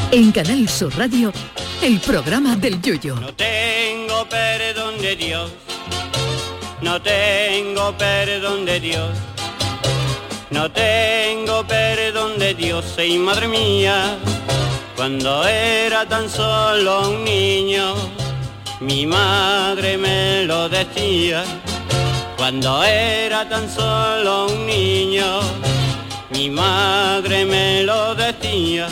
En Canal Sur Radio, el programa del Yoyo. No tengo perdón de Dios, no tengo perdón de Dios, no tengo perdón de Dios, y madre mía, cuando era tan solo un niño, mi madre me lo decía. Cuando era tan solo un niño, mi madre me lo decía.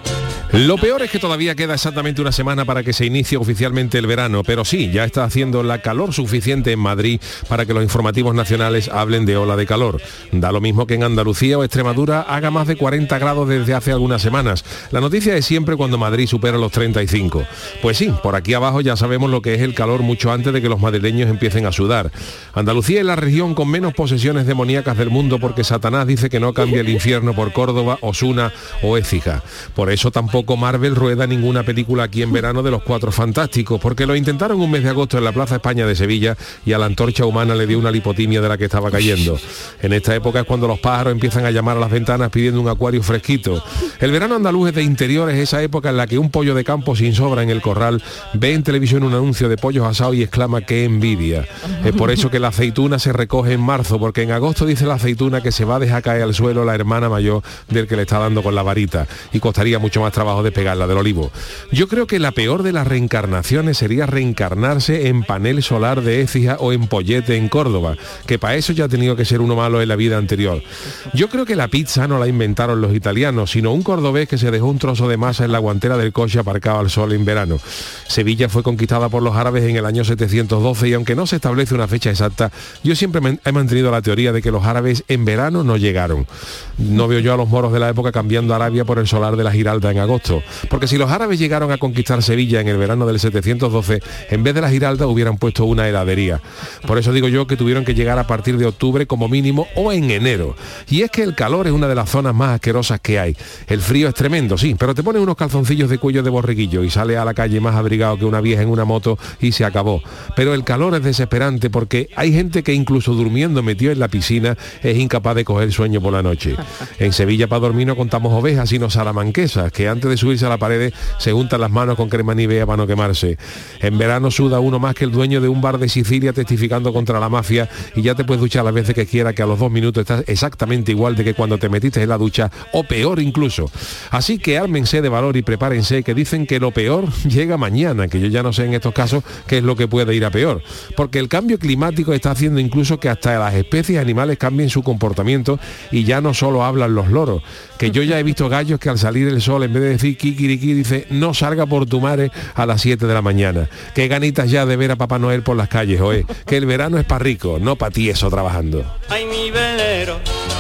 Lo peor es que todavía queda exactamente una semana para que se inicie oficialmente el verano, pero sí, ya está haciendo la calor suficiente en Madrid para que los informativos nacionales hablen de ola de calor. Da lo mismo que en Andalucía o Extremadura haga más de 40 grados desde hace algunas semanas. La noticia es siempre cuando Madrid supera los 35. Pues sí, por aquí abajo ya sabemos lo que es el calor mucho antes de que los madrileños empiecen a sudar. Andalucía es la región con menos posesiones demoníacas del mundo porque Satanás dice que no cambia el infierno por Córdoba, Osuna o Écija. Por eso tampoco Marvel rueda ninguna película aquí en verano de los Cuatro Fantásticos, porque lo intentaron un mes de agosto en la Plaza España de Sevilla y a la antorcha humana le dio una lipotimia de la que estaba cayendo. En esta época es cuando los pájaros empiezan a llamar a las ventanas pidiendo un acuario fresquito. El verano andaluz es de interiores, esa época en la que un pollo de campo sin sobra en el corral ve en televisión un anuncio de pollos asados y exclama ¡qué envidia! Es por eso que la aceituna se recoge en marzo, porque en agosto dice la aceituna que se va a dejar caer al suelo la hermana mayor del que le está dando con la varita y costaría mucho más trabajo de pegarla del olivo. Yo creo que la peor de las reencarnaciones sería reencarnarse en Panel Solar de Écija o en Pollete en Córdoba, que para eso ya ha tenido que ser uno malo en la vida anterior. Yo creo que la pizza no la inventaron los italianos, sino un cordobés que se dejó un trozo de masa en la guantera del coche aparcado al sol en verano. Sevilla fue conquistada por los árabes en el año 712 y aunque no se establece una fecha exacta, yo siempre he mantenido la teoría de que los árabes en verano no llegaron. No veo yo a los moros de la época cambiando Arabia por el solar de la Giralda en agosto. Porque si los árabes llegaron a conquistar Sevilla en el verano del 712, en vez de la Giralda hubieran puesto una heladería. Por eso digo yo que tuvieron que llegar a partir de octubre como mínimo o en enero. Y es que el calor es una de las zonas más asquerosas que hay. El frío es tremendo, sí, pero te pones unos calzoncillos de cuello de borreguillo y sales a la calle más abrigado que una vieja en una moto y se acabó. Pero el calor es desesperante porque hay gente que incluso durmiendo metido en la piscina es incapaz de coger sueño por la noche. En Sevilla para dormir no contamos ovejas, sino salamanquesas, que antes de subirse a la pared se juntan las manos con crema Nivea para no quemarse. En verano suda uno más que el dueño de un bar de Sicilia testificando contra la mafia y ya te puedes duchar las veces que quieras, que a los 2 minutos estás exactamente igual de que cuando te metiste en la ducha, o peor incluso. Así que ármense de valor y prepárense, que dicen que lo peor llega mañana, que yo ya no sé en estos casos qué es lo que puede ir a peor, porque el cambio climático está haciendo incluso que hasta las especies animales cambien su comportamiento y ya no solo hablan los loros, que yo ya he visto gallos que al salir el sol, en vez de decir kikiriki, dice no salga por tu madre a las 7 de la mañana. Qué ganitas ya de ver a Papá Noel por las calles, oe, que el verano es para rico, no para tieso trabajando. Ay, mi velero,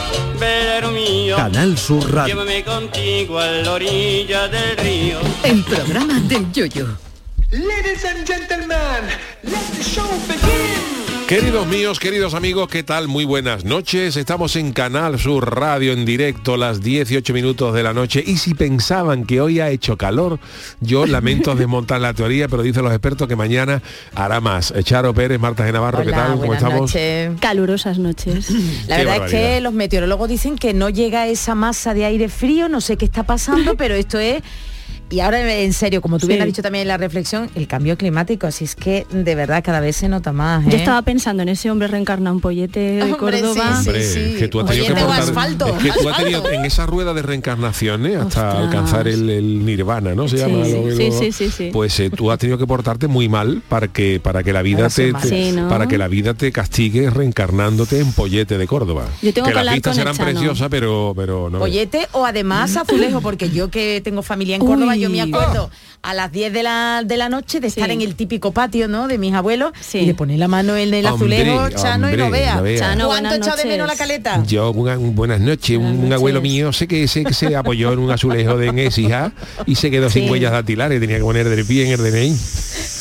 velero mío, Canal Sur Radio. llévame contigo a la orilla del río. El programa del Yoyo. Ladies and gentlemen, let the show begin. Queridos míos, queridos amigos, ¿qué tal? Muy buenas noches. Estamos en Canal Sur Radio en directo, las 18 minutos de la noche. Y si pensaban que hoy ha hecho calor, yo lamento desmontar la teoría, pero dicen los expertos que mañana hará más. Charo Pérez, Marta de Navarro, Hola, ¿qué tal? ¿Cómo estamos? Noches. Calurosas noches. La Qué verdad es barbaridad. que los meteorólogos dicen que no llega esa masa de aire frío, no sé qué está pasando, pero esto es... Y ahora en serio, como tú bien has dicho también en la reflexión, el cambio climático, así es que de verdad cada vez se nota más. Yo estaba pensando en ese hombre reencarnado, un pollete de Hombre, Córdoba. sí, Hombre, es que tú has tenido que Pollete o portar- asfalto, es que tú has tenido asfalto. en esa rueda de reencarnaciones hasta Ostras. alcanzar el nirvana, ¿no? Se Sí, llama. sí. Pues tú has tenido que portarte muy mal para que la vida Para ser te, mal. Sí, ¿no? para que la vida te castigue reencarnándote en Pollete de Córdoba. Yo tengo que que las hablar vistas con serán Chano. preciosas, pero no. Pollete o además azulejo, porque yo que tengo familia en Córdoba, Uy. yo me acuerdo a las 10 de la noche de estar Sí. en el típico patio, ¿no? De mis abuelos Sí. y de poner la mano en el Hombre, azulejo, Chano, y no hombre, vea. no vea. Chano, ¿Cuánto buenas echa de menos la noches. caleta? Yo, buenas noches, un noches. abuelo mío sé que se apoyó en un azulejo de Écija y se quedó sin Sí. huellas dactilares, tenía que poner del pie en el DNI.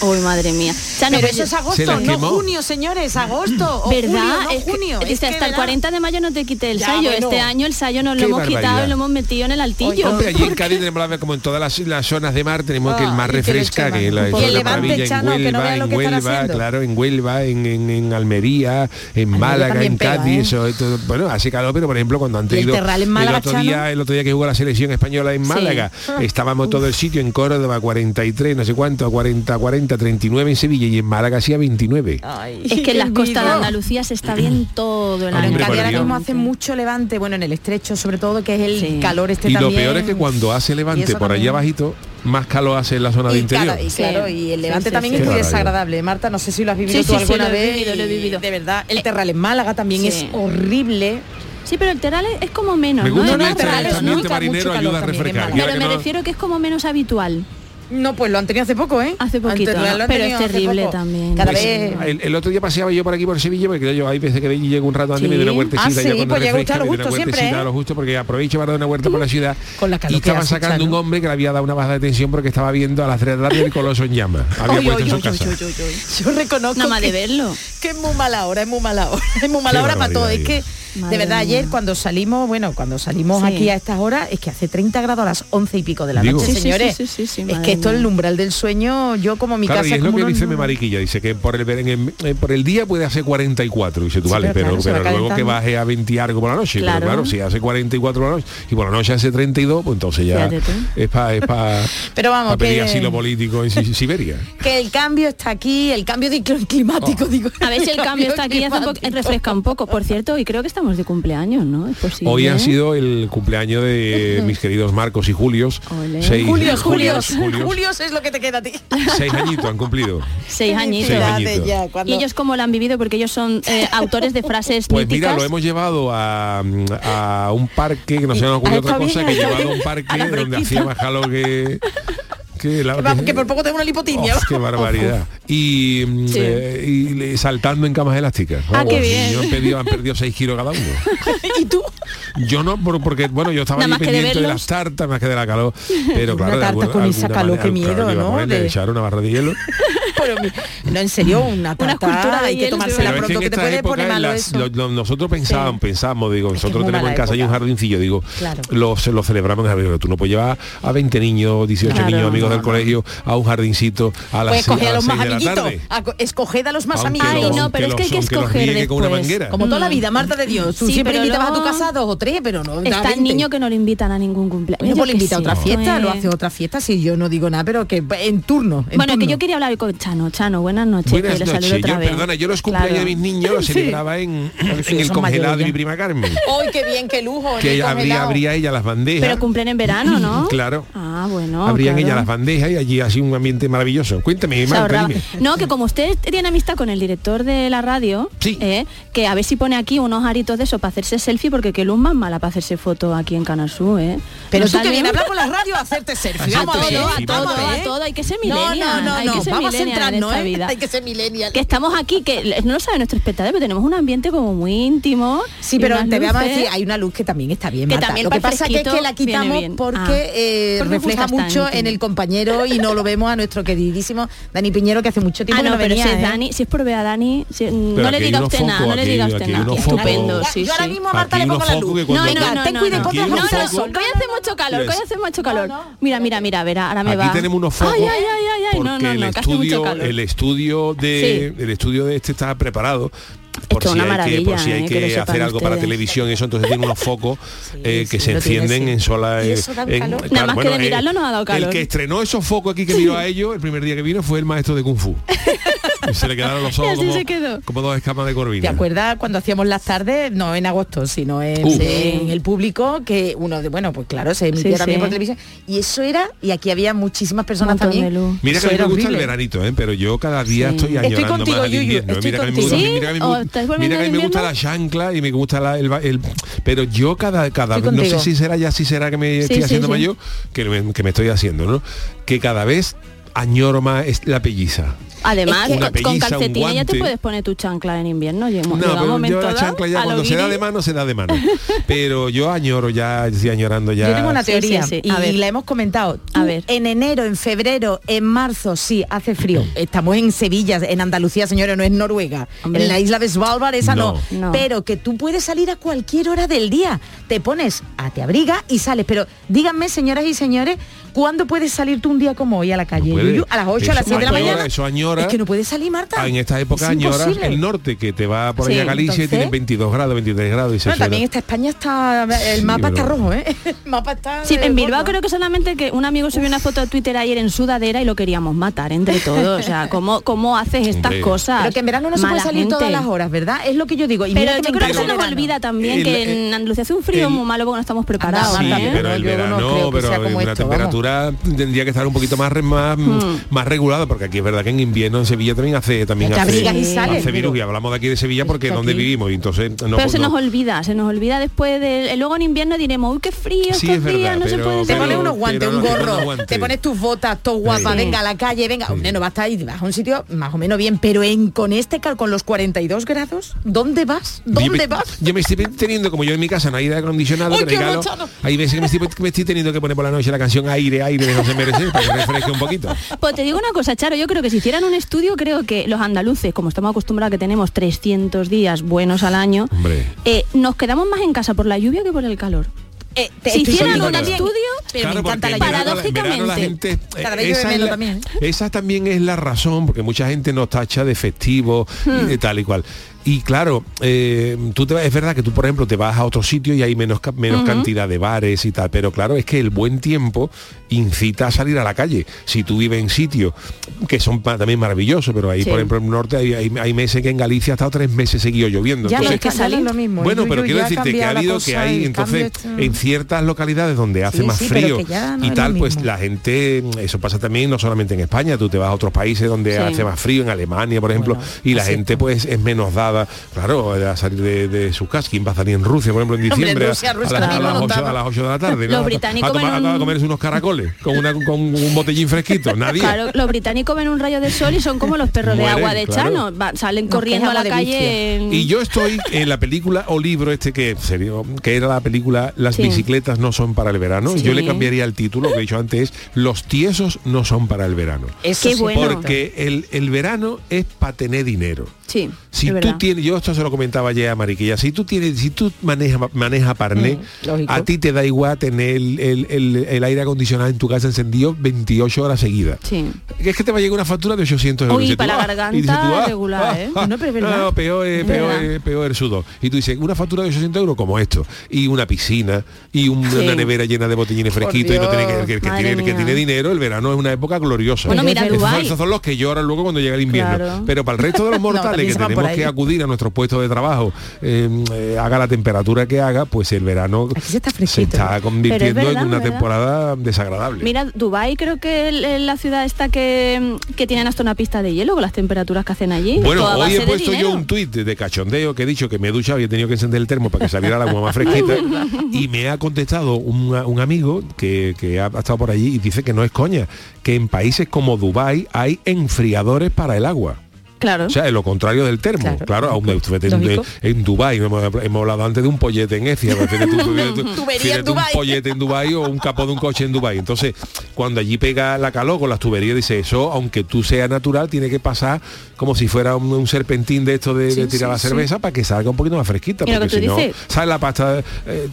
Uy, madre mía. Chano, Pero pues, eso es Se agosto, las no quemó. junio, señores, agosto. O ¿verdad? julio, no Es que junio. dice, Es que hasta el verá. 40 de mayo no te quite el Ya, sayo. bueno. Este año el sayo nos lo Qué hemos quitado barbaridad. y lo hemos metido en el altillo. Hombre, allí en Cádiz tenemos la ver como en todas las zonas de mar tenemos que el mar y que le refresca, eche que mano. la Y zona el de Levante, maravilla, Chano, que no vea lo que están haciendo. claro, en Huelva, en Almería, en Málaga, también en pega, Cádiz, ¿eh? eso, esto, bueno, hace calor, pero por ejemplo cuando han ¿Y el tenido Terral en Málaga, el otro día que jugó la selección española en Málaga, estábamos todo el sitio en Córdoba 43, no sé cuánto, 40, 39 en Sevilla y en Málaga hacía 29. Ay, Es que qué en las costas de envidia. Andalucía se está bien todo el Pero año. en Hombre, Cádiz por ahora Dios. mismo hace mucho levante, bueno, en el estrecho sobre todo, que es el Sí. calor este Y también. lo peor es que cuando hace Y levante eso por allá también. abajito, más calor hace en la zona de interior. Claro, Sí. y el levante Sí, también sí, es sí. muy Qué desagradable. Marta, no sé si lo has vivido Sí, tú sí, sí, alguna lo he vez. vivido, lo he y vivido. De verdad, el Terral en Málaga también Sí. es horrible. Sí, pero el Terral es como menos, Me ¿no? gusta No, este Terral es ambiente mucho marinero, calor ayuda a también en refrescar. Málaga. Y ahora Pero que me no- refiero que es como menos habitual. No, pues lo han tenido hace poco, ¿eh? Hace poquito, Antes ¿no? lo han Pero tenido es hace terrible poco. también. Cada Pues, vez... El otro día paseaba yo por aquí por Sevilla porque yo hay veces que llego un rato antes y me doy una Sí. huertecita Ah, ya sí, cuando pues llega usted refresca, a lo me doy una justo siempre, huertecita ¿eh? a lo justo porque aprovecho para dar una huerta por la ciudad Con la calor y que estaba hace, sacando Chano. un hombre que le había dado una baja de tensión porque estaba viendo a las 3 de la tarde el Coloso en llamas. Había Oy, puesto oy, en su oy, casa. oy, oy, oy. Yo reconozco Nada más de que- verlo. que es muy mala hora, es muy mala hora. Es muy mala Qué hora para todo. Es barbaridad, que, Madre de verdad, mía. ayer cuando salimos Sí. aquí a estas horas, es que hace 30 grados a las 11 y pico de la Digo. noche, Sí, sí, señores. sí, sí, sí, es madre que esto es el mía. umbral del sueño, yo como mi Claro, casa y es lo como que unos- dice mi mariquilla, dice que por el día puede hacer 44, dice tú, Sí, vale, pero pero, claro, se va pero luego que calentando. baje a 20 y algo por la noche, Claro. pero claro, si hace 44 por la noche y por la noche hace 32, pues entonces ya Fíjate tú. es para Pero vamos, pedir que- asilo político en Siberia. que el cambio está aquí, el cambio climático, digo. A ver si el cambio está aquí y hace climático. refresca un poco. Por cierto, y creo que estamos de cumpleaños, ¿no? Es posible. Hoy ha sido el cumpleaños de mis queridos Marcos y Julios. Ole. Julios Julios. es lo que te queda a ti. 6 añitos han cumplido. 6 añitos. Seis Felicidades añitos. ya, cuando- ¿Y ellos cómo lo han vivido? Porque ellos son autores de frases Pues míticas. mira, lo hemos llevado a un parque, que no se nos ocurrió otra está cosa bien, que está llevado a bien. un parque A la donde fresquita. hacía más calor Que por poco tengo una lipotimia. Qué barbaridad. Y, Sí. Saltando en camas elásticas. Ah, qué Vamos, bien. niños han perdido 6 kilos cada uno. ¿Y tú? Yo no, porque bueno, yo estaba Nada ahí más que de pendiente de verlos. las tartas, más que de la calor. Pero Una claro, de tarta con esa calor, qué miedo, claro, iba a ¿no? ponerle, De- echar una barra de hielo. Pero, no, en serio, una tarta, escultura de hay que hielo, tomársela Pero es que pronto, en que te estas puede épocas, poner malo las- eso. nosotros pensamos, digo, nosotros muy tenemos mala en casa hay un época. jardincillo, digo, Claro. lo celebramos en jardín. Tú no puedes llevar a 20 niños, 18 Claro, niños amigos no, del colegio a un jardincito a las Pues 6 escoge a los más de la amiguitos, tarde. escoged a los más Aunque amiguitos. Ay, no, pero es que hay que los escoger riegue con una después. manguera. Como toda la vida, Marta de Dios. Tú Sí, siempre pero invitabas a tu luego casa a 2 o 3, pero no. Está el niño que no le invitan a ningún cumpleaños. Bueno, Yo pues le qué invita a sé, otra esto fiesta, es- lo hace otra fiesta, si yo no digo nada, pero que en turno. en Bueno, que turno. yo quería hablar con Chano. Chano, buenas noches. Buenas que le saludo noches. otra vez. Perdona, yo los cumpleaños Claro. de mis niños los celebraba en el son congelado mayores de ya. mi prima Carmen. ¡Ay, qué bien, qué lujo! en Que el congelado. abría ella las bandejas. Pero cumplen en verano, ¿no? Claro. Ah, bueno. Abrían claro. ella las bandejas y allí así un ambiente maravilloso. Cuéntame, Se Marta, ahorraba. dime. No, que como usted tiene amistad con el director de la radio, Sí. que a ver si pone aquí unos aritos de eso para hacerse selfie, porque qué luz más mala para hacerse foto aquí en Canal Sur, ¿eh? Pero Nos tú que sale vienes a un- hablar con la radio a hacerte selfie. Hacerte Vamos a ver, selfie, todo, Marta. vamos, a todo, hay que ser No, millennial, no, hay que ser vamos a millennial en centrarnos, esta ¿eh? vida. Hay que ser millennial. Que estamos aquí, que no lo saben nuestros espectadores, pero tenemos un ambiente como muy íntimo. Sí, y pero unas te voy a luces. decir, hay una luz que también está bien, Que Marta. también Lo que para el pasa que es que la fresquito viene quitamos bien. porque Porque refleja gusta mucho bastante. en el compañero y no lo vemos a nuestro queridísimo Dani Piñero, que hace mucho tiempo Ah, que no, no pero venía, si es ¿eh? Dani, si es por ver a Dani, no aquí le hay diga unos usted nada, focos, no le aquí- diga aquí usted hay nada. unos focos. Estupendo, sí, Yo ahora sí. mismo a Marta Aquí le unos pongo la focos luz. que cuando- No, Venga, no, ten no, cuidado, no. ponte las Aquí No, unos no, luces. focos. que hoy hace mucho calor, que hoy hace mucho calor. Mira, mira, ahora me Aquí va. tenemos unos focos. Ay, ay, ay, ay, no, porque no, no, que hace mucho calor. el estudio de este está preparado por Esto es si una hay que, por maravilla, si hay que lo que sepan hacer algo para ustedes. televisión, eso entonces tiene unos focos que sí, se lo tiene, encienden sí. en sola. ¿Y eso da calor? Nada más que de mirarlo nos ha dado calor. El que estrenó esos focos aquí que miró a ellos el primer día que vino fue el maestro de Kung Fu. Y se le quedaron los Y ojos así se quedó. como dos escamas de corvina. ¿Te acuerdas cuando hacíamos las tardes, no en agosto, sino en el público, que uno de, bueno, pues claro, se emitía Sí, también sí. por televisión, y eso era, y aquí había muchísimas personas Montón también. de luz. Mira que Eso a mí me era gusta el horrible. veranito, pero yo cada día Sí. estoy Estoy añorando contigo, más al Yuyu, invierno. estoy Mira que a mí me contigo. gusta, ¿Sí? mira que a mí me ¿O gusta- estás volviendo mira que a mí al me gusta invierno? la chancla y me gusta pero yo cada Estoy vez, no contigo. sé si será que me Sí, estoy sí, haciendo sí. mayor, que me estoy haciendo, ¿no? Que cada vez añoro más la pelliza. Además, Una con pelliza, un calcetines ya te guante. puedes poner tu chancla en invierno. Llega No, un pero momento yo la dado, chancla ya a lo cuando se da guiri. de mano, se da de mano. Pero yo añoro ya, estoy añorando ya. Yo tengo una Sí, teoría sí, sí. y A ver. la hemos comentado. A Tú, ver. en enero, en febrero, en marzo, sí, hace frío. Estamos en Sevilla, en Andalucía, señores, no es Noruega. Hombre. En la isla de Svalbard, esa no. No. Pero que tú puedes salir a cualquier hora del día. Te pones, te abrigas y sales. Pero díganme, señoras y señores, ¿cuándo puedes salir tú un día como hoy a la calle? puede. Yuyu? A las 8, a las Eso 7 de la añora, mañana. eso añora. Es que no puedes salir, Marta. En esta época Es añoras imposible. el norte, que te va por Sí, ahí a Galicia y entonces- tienes 22 grados, 23 grados y se Bueno, también suena. está España, el mapa pero- está rojo, ¿eh? El mapa está... Sí, en Bilbao gordo. creo que solamente que un amigo subió una foto a Twitter ayer en sudadera y lo queríamos matar entre todos. O sea, ¿cómo haces estas Hombre. cosas? Pero que en verano no se puede Mala salir gente. todas las horas, ¿verdad? Es lo que yo digo. Y Pero mira yo me creo que encanta se el nos verano. olvida también El- que en Andalucía hace un frío el- muy malo porque no estamos preparados. Sí, Anda, ¿eh? pero no, el yo no verano, creo que sea pero como una esto, temperatura tendría que estar un poquito más regulada, porque aquí es verdad que en invierno en Sevilla también hace Te abrigas y sales, hace virus, pero- y hablamos de aquí de Sevilla porque es que donde aquí- vivimos y entonces no, Pero se no- nos olvida después de... Luego en invierno diremos, uy, qué frío Sí, estos es días, verdad, no se pero- puede Te pero- pones salir. unos guantes, pero un no te gorro, pones guantes. te pones tus botas, todo guapa, Sí. venga a la calle, venga, no vas a ir, vas a un sitio más o menos bien, pero con los 42 grados, ¿dónde vas? ¿Dónde vas? Yo me estoy teniendo, como yo en mi casa no hay aire acondicionado, ¡Ay, que qué regalo, bochano! hay veces que me estoy teniendo que poner por la noche la canción Aire de José Merced para que refresque un poquito. Pues te digo una cosa, Charo, yo creo que si hicieran un estudio, creo que los andaluces, como estamos acostumbrados a que tenemos 300 días buenos al año, Hombre. nos quedamos más en casa por la lluvia que por el calor. Si estoy hicieran contigo un también. estudio, Pero me encanta porque la en verano lluvia. en verano la gente, Cada vez llueve esa, es menos la- también. esa también es la razón, porque mucha gente nos tacha de festivo y de tal y cual. Y claro, es verdad que tú, por ejemplo, te vas a otro sitio y hay menos cantidad de bares y tal, pero claro, es que el buen tiempo incita a salir a la calle. Si tú vives en sitios que son también maravillosos, pero ahí, Sí. por ejemplo, en el norte hay meses que en Galicia ha estado 3 meses seguidos lloviendo. Ya no Entonces, es que ya no salir es lo mismo. bueno, Yuyu, pero quiero ya ha decirte que ha cambiado la habido cosa, que hay, el entonces, cambio en ciertas localidades donde hace Sí, más sí, pero frío que ya no y es tal, lo pues mismo. la gente, eso pasa también no solamente en España, tú te vas a otros países donde Sí. hace más frío, en Alemania, por ejemplo, Bueno, y la así gente está. pues es menos dada, claro, a salir de sus casas. ¿Quién va a salir en Rusia, por ejemplo, en Hombre, en diciembre Rusia, a ahora las mismo no 8, estaba. a las 8 de la tarde? Los ¿no? británicos a, ven un- a comerse unos caracoles con un botellín fresquito, nadie. Claro, los británicos ven un rayo de sol y son como los perros de Mueren, agua de claro. Chano, salen No, corriendo que a es la agua de calle. Y yo estoy en la película o libro que era la película Las Sí. bicicletas no son para el verano. Sí. Yo le cambiaría el título, que he dicho antes, Los tiesos no son para el verano. Eso Qué sí, bueno. Porque el verano es para tener dinero. Sí, Si es tú verdad. tienes, yo esto se lo comentaba ayer a Mariquilla, si tú manejas parné, lógico. a ti te da igual tener el aire acondicionado en tu casa encendido 28 horas seguidas. Sí. Es que te va a llegar una factura de 800 euros. Uy, Y dices para tú, la "Ah", garganta y dices tú, regular, ¿eh? No, pero es verdad. No, peor Es verdad. peor el sudor. Y tú dices, una factura de 800 euros como esto, y una piscina, y una Sí. nevera llena de botellines Por fresquitos, y no tiene Dios. que Madre tiene, que mía. tiene dinero, el verano es una época gloriosa. Bueno, mira, Esos Dubái. son los que lloran luego cuando llega el invierno. Claro. Pero para el resto de los mortales también que se van por tenemos ahí. que acudir a nuestros puestos de trabajo, haga la temperatura que haga, pues el verano Aquí se está se fresquito. está convirtiendo verdad, en una ¿verdad? temporada desagradable. Mira, Dubái creo que es la ciudad esta que tienen hasta una pista de hielo con las temperaturas que hacen allí. Bueno, Todo a hoy base he de puesto yo dinero. un tuit de cachondeo que he dicho que me he duchado y he tenido que encender el termo para que saliera el agua más fresquita y me ha contestado un amigo que ha estado por allí y dice que no es coña, que en países como Dubái hay enfriadores para el agua. Claro. O sea, es lo contrario del termo. Claro, Claro, aún lógico. en Dubái, hemos hablado antes de un pollete en Écija, Tubería en un Dubái. pollete en Dubái o un capó de un coche en Dubái. Entonces, cuando allí pega la calor con las tuberías, dice eso, aunque tú seas natural, tiene que pasar como si fuera un serpentín de esto de tirar la cerveza para que salga un poquito más fresquita. Y lo Porque que si tú no, dices. sale la pasta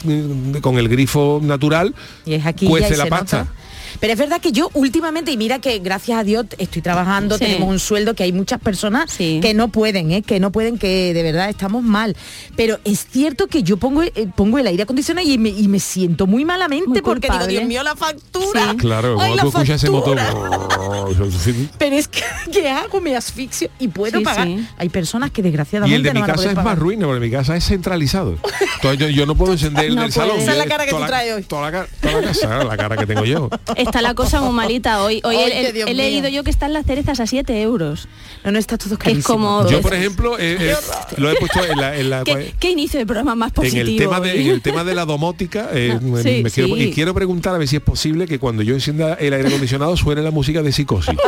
con el grifo natural, Y es aquí cuece ya y la se pasta. nota. Pero es verdad que yo últimamente, y mira que gracias a Dios estoy trabajando, Sí. tenemos un sueldo, que hay muchas personas Sí. que no pueden, que de verdad estamos mal. Pero es cierto que yo pongo el aire acondicionado y me siento muy malamente Muy porque digo, culpable. Dios mío, la factura. Sí. Claro, Ay, cuando la tú escuchas ese motor... factura. Pero es que, ¿qué hago? Me asfixio y puedo Sí, pagar. sí. Hay personas que Y desgraciadamente el de mi no van a casa poder es pagar. más ruina, porque mi casa es centralizado. Entonces yo no puedo encender el No del salón. puedes. Esa es la cara que Toda tú traes hoy. Toda la casa, la cara que tengo yo. Está la cosa muy malita hoy. Hoy Ay, que Dios he leído mío. yo que están las cerezas a 7 euros. No, está todo Que es carísimo. como... Yo, por ejemplo, lo he puesto en la ¿Qué inicio de programa más en positivo? el tema de la domótica, Sí, y quiero preguntar a ver si es posible que cuando yo encienda el aire acondicionado suene la música de Psicosis.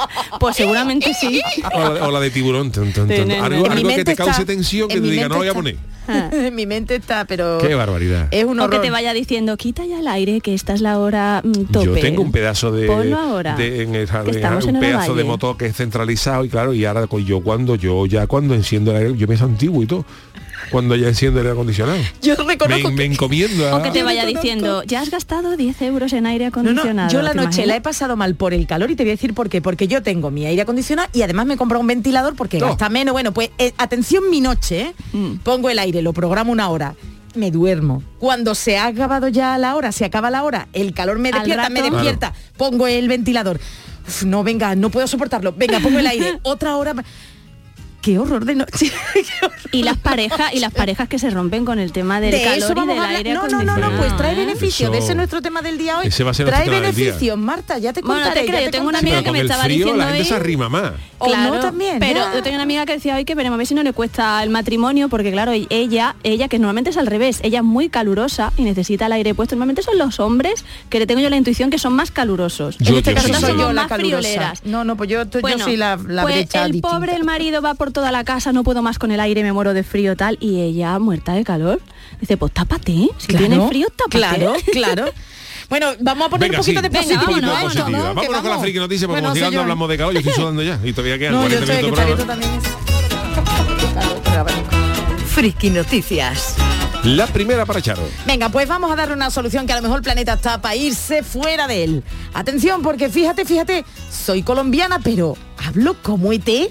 Pues seguramente sí. O la de tiburón. Algo que te cause tensión, que te diga, no lo voy a poner. En mi mente está, pero... Qué barbaridad. Es un O horror. que te vaya diciendo, quita ya el aire, que esta es la hora tope. Yo tengo un pedazo de... Ponlo ahora, estamos en un el pedazo valle. de motor que es centralizado y claro, y ahora cuando enciendo el aire, yo me antiguo y todo. Cuando ya enciendo el aire acondicionado. Yo reconozco me encomiendo a... O que te vaya diciendo, ya has gastado 10 euros en aire acondicionado. yo la ¿te noche imaginas? la he pasado mal por el calor y te voy a decir por qué. Porque yo tengo mi aire acondicionado y además me he comprado un ventilador porque gasta menos. Bueno, pues atención mi noche, pongo el aire, lo programo una hora. Me duermo. Cuando se ha acabado ya la hora, se acaba la hora, el calor me Al despierta, rato. pongo el ventilador. Uf, no, venga, no puedo soportarlo. Venga, pongo el aire. Otra hora. Qué horror de noche. Qué horror. Y las parejas que se rompen con el tema del De calor eso y vamos del a hablar. aire No, acondicionado. pues trae ¿eh? beneficios. De ese Eso- es nuestro tema del día hoy. Ese va a ser Trae nuestro tema del día. beneficios, Marta, ya te Bueno, no contaré. te creo, ya yo te tengo una contaré. amiga Pero que con me el estaba frío diciendo la gente hoy- se arrima más. O no también, pero ya. yo tengo una amiga que decía hoy que veremos a ver si no le cuesta el matrimonio, porque claro, ella que normalmente es al revés, ella es muy calurosa y necesita el aire puesto. Normalmente son los hombres que le tengo yo la intuición que son más calurosos. Yo- En este yo caso sí soy soy. yo la más calurosa. frioleras. No, pues yo Bueno, soy la pues brecha el distinta. pobre, el marido va por toda la casa, no puedo más con el aire, me muero de frío tal, y ella muerta de calor. Dice, pues tápate, si tienes frío, tápate. Claro. Bueno, vamos a poner Venga, un poquito sí, de Venga, positivo. un poquito de vámonos, positividad. ¿no? Vámonos Que con la vamos. friki noticia, porque Bueno, como soy sigamos yo. hablamos de calor, yo estoy sudando ya. Y todavía quedan No, 40 yo estoy minutos que de está programa. también. Friki Noticias. La primera para Charo. Venga, pues vamos a darle una solución que a lo mejor el planeta está para irse fuera de él. Atención, porque fíjate, soy colombiana, pero hablo como ET.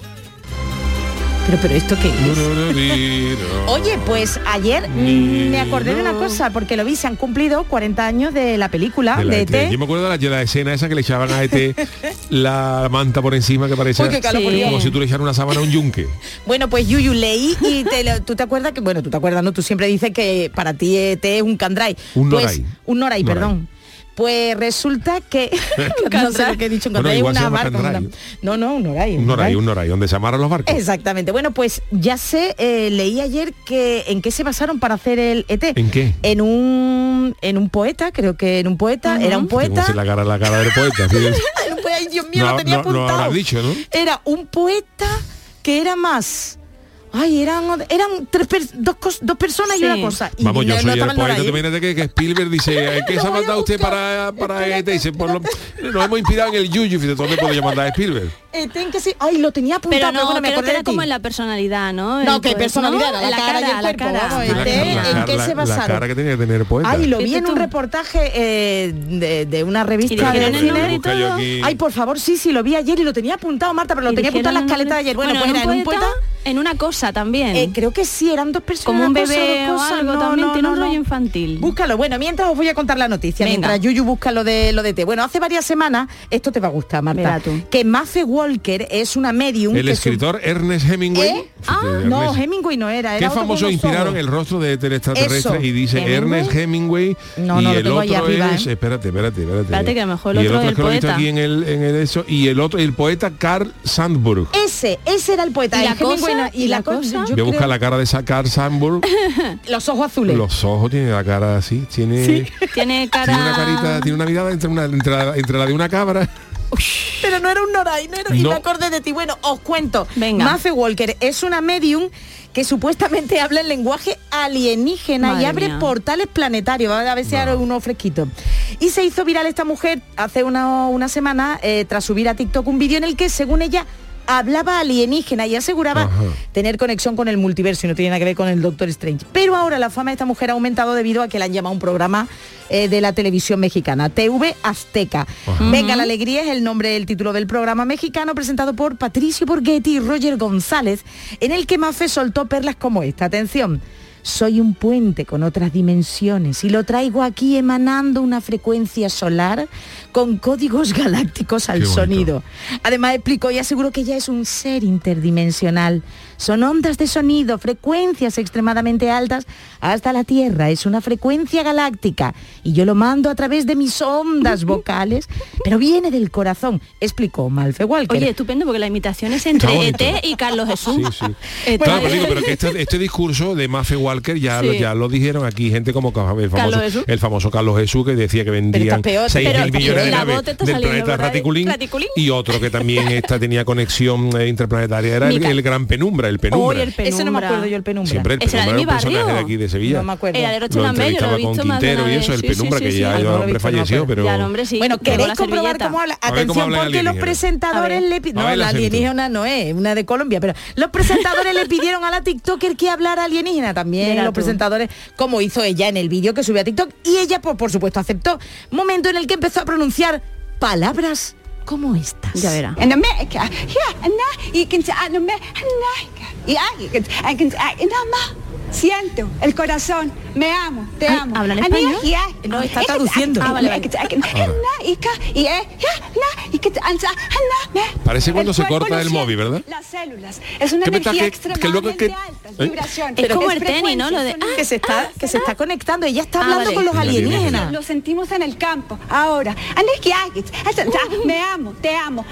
Pero ¿esto qué es? Oye, pues ayer me acordé de una cosa, porque lo vi, se han cumplido 40 años de la película De la de ET. ET. Yo me acuerdo de la escena esa que le echaban a ET la manta por encima que parecía Uy, qué calor, por Dios. como si tú le echaras una sábana a un yunque. Bueno, pues Yuyu, leí y tú te acuerdas que, bueno, tú te acuerdas, ¿no? Tú siempre dices que para ti ET es un candray. Un Pues, noray. un noray, Noray. perdón. Pues resulta que no sé lo que he dicho, un Bueno, candray es igual se una llama marca. candray. No, un noray. Un noray, donde se amarran los barcos. Exactamente. Bueno, pues ya sé, leí ayer que en qué se basaron para hacer el ET. ¿En qué? En un poeta, creo que en un poeta, era un poeta. Como si la cara del poeta. ¿Sí? Era un poeta, ay, Dios mío, No, lo tenía no, no apuntado. habrás dicho, ¿no? Era un poeta que era más. Ay, eran dos personas y Sí. una cosa. Y Vamos, yo no soy el estaba poeta. Noray, Tú imagínate que Spielberg dice, ¿qué se ha Lo voy a mandado usted buscar. para ET? Dice, nos hemos inspirado en el Yuyu. Fíjate, ¿dónde puedo yo mandar a Spielberg? Ten que sí. Ay, lo tenía apuntado, Pero no, bueno, me creo acordé que de era ti. como en la personalidad, ¿no? No, El que poeta, personalidad, ¿no? la cara y el cuerpo, vamos, Vale. ¿en qué se basaron? La cara que tenía que tener el poeta. Ay, lo vi Fíjate en un tú. reportaje de una revista ¿Y de dijeron el nombre cine. y Busca yo todo? aquí. Ay, por favor, sí, lo vi ayer y lo tenía apuntado, Marta, pero lo ¿Y tenía apuntado en la dijeron el escaleta de ayer. Bueno, pues era en un poeta. En una cosa también. Creo que sí, eran dos personas. Como un una cosa, bebé dos o cosas. algo, también tiene un rollo infantil. Búscalo. Bueno, mientras os voy a contar la noticia, Venga. mientras Yuyu busca lo de ET. Bueno, hace varias semanas, esto te va a gustar, Marta, Verá tú. que Maffe Walker es una medium. El que escritor Ernest Hemingway. ¿Eh? Fíjate, No, Ernest- Hemingway no era. ¿Qué era otro con famosos unos inspiraron ojos. el rostro de extraterrestre? Eso. Y dice ¿Hemingway? Ernest Hemingway. No, y lo el tengo ahí otro arriba, es... ¿eh? Espérate. Espérate, que a lo mejor el Y el otro otro es es que lo he visto poeta. aquí en el eso. Y el otro, el poeta Carl Sandburg. Ese era el poeta. ¿Y el la cosa? Hemingway no- ¿Y la cosa? yo Voy a creo- buscar la cara de esa Carl Sandburg. Los ojos azules. Los ojos, tiene la cara así. Tiene Tiene cara... tiene una carita, tiene una mirada entre la de una cabra. Pero no era un noray, no era, y No. me acordé de ti. Bueno, os cuento. Venga. Maffe Walker es una medium que supuestamente habla en lenguaje alienígena y Madre abre mía. portales planetarios. A ver si ahora uno fresquito. Y se hizo viral esta mujer hace una semana tras subir a TikTok un vídeo en el que, según ella, hablaba alienígena y aseguraba Ajá. tener conexión con el multiverso y no tiene nada que ver con el Doctor Strange. Pero ahora la fama de esta mujer ha aumentado debido a que la han llamado a un programa de la televisión mexicana, TV Azteca. Ajá. Venga la alegría es el nombre del título del programa mexicano presentado por Patricio Borghetti y Roger González, en el que Maffe soltó perlas como esta. Atención. Soy un puente con otras dimensiones y lo traigo aquí emanando una frecuencia solar con códigos galácticos al Qué bonito. sonido. Además explicó y aseguró que ella es un ser interdimensional. Son ondas de sonido, frecuencias extremadamente altas hasta la Tierra. Es una frecuencia galáctica y yo lo mando a través de mis ondas vocales, pero viene del corazón, explicó Maffe Walker. Oye, estupendo, porque la imitación es entre Está bonito. ET y Carlos Jesús. Sí. ET. Claro, pero digo, pero que este discurso de Maffe Walker Walker, ya, Sí. ya lo dijeron aquí, gente como el famoso Carlos Jesús, que decía que vendrían 6.000 millones de la naves voz te está del saliendo planeta por ahí. Raticulín, Raticulín. y otro que también tenía conexión interplanetaria, era el Gran Penumbra, el Penumbra. Hoy el Penumbra. Ese no me acuerdo yo, el Penumbra. Siempre el Ese era de Penumbra mi era un personaje barrio. de aquí de Sevilla. No me acuerdo. Era de Roche Lo Lambello, lo he entrevistaba visto con más de Quintero una y vez. eso, el Sí, Penumbra, sí, que sí, ya sí. el no lo he hombre visto, no me falleció, acuerdo. pero... Ya el hombre sí. Bueno, con ¿queréis la comprobar servilleta. cómo habla? A ver cómo Atención, habla el porque los alienígena. presentadores le pidieron... A No, ver el la acento. alienígena no es, una de Colombia, pero los presentadores le pidieron a la TikToker que hablara alienígena. También Mira los tú. presentadores, como hizo ella en el vídeo que subió a TikTok, y ella, por supuesto, aceptó. Momento en el que empezó a pronunciar palabras como estas. Ya verá. In America, yeah, and now you can say, in America, yeah, I can siento el corazón, me amo, te Ay, amo. ¿habla en And español? yeah, No, está traduciendo. Ah, vale, vale. Parece cuando se corta el móvil, ¿verdad? Las células. Es una ¿Qué me energía estás- que luego extremadamente que- alta, vibración. Es como el frecuencia, tenis, ¿no? Lo de- sonido. Que se está conectando. Ella está hablando vale. con los alienígenas. Lo sentimos en el campo, ahora. Me amo, te amo.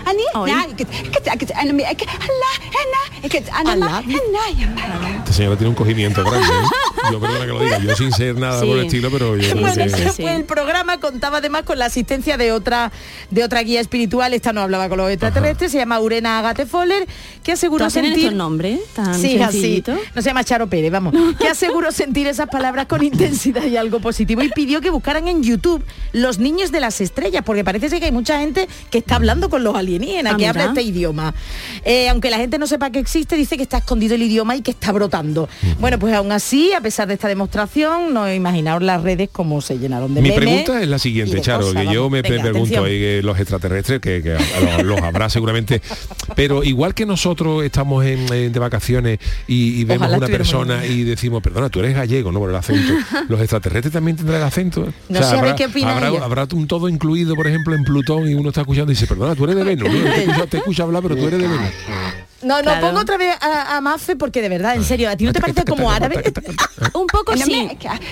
Esta señora tiene un cogimiento grande, ¿eh? Yo perdona que lo diga, yo sin ser nada Sí. por el estilo, pero yo creo Bueno, que... sí, sí. pues el programa contaba además con la asistencia de otra guía espiritual. Esta no hablaba con los extraterrestres, se llama Urena Agate Foller, que aseguró ¿Todas tienen sentir... estos nombres tan Sí, así. sencillitos? No se llama Charo Pérez, vamos. Que aseguró sentir esas palabras con intensidad y algo positivo, y pidió que buscaran en YouTube Los Niños de las Estrellas, porque parece ser que hay mucha gente que está hablando con los alienígenas, Ah, que mira. habla este idioma. Aunque la gente no sepa que existe, dice que está escondido el idioma y que está brotando. Bueno, pues aún así, a pesar de esta demonstración, no imaginaos las redes como se llenaron de Mi memes pregunta es la y siguiente, de Charo, cosas, que yo vamos. me Venga, pregunto, atención. los extraterrestres, que los habrá seguramente, pero igual que nosotros estamos de vacaciones y vemos Ojalá a una estuviéramos persona y decimos, perdona, tú eres gallego, ¿no? Por el acento. ¿Los extraterrestres también tendrán el acento? No sé, a ver habrá, qué opina ella. habrá un todo incluido, por ejemplo, en Plutón, y uno está escuchando y dice, perdona, tú eres de Venus, ¿no? Te escucho hablar, pero tú eres de Venus. No, Claro. pongo otra vez a Mafe, porque de verdad, en serio, ¿a ti no te parece como árabe? Un poco sí.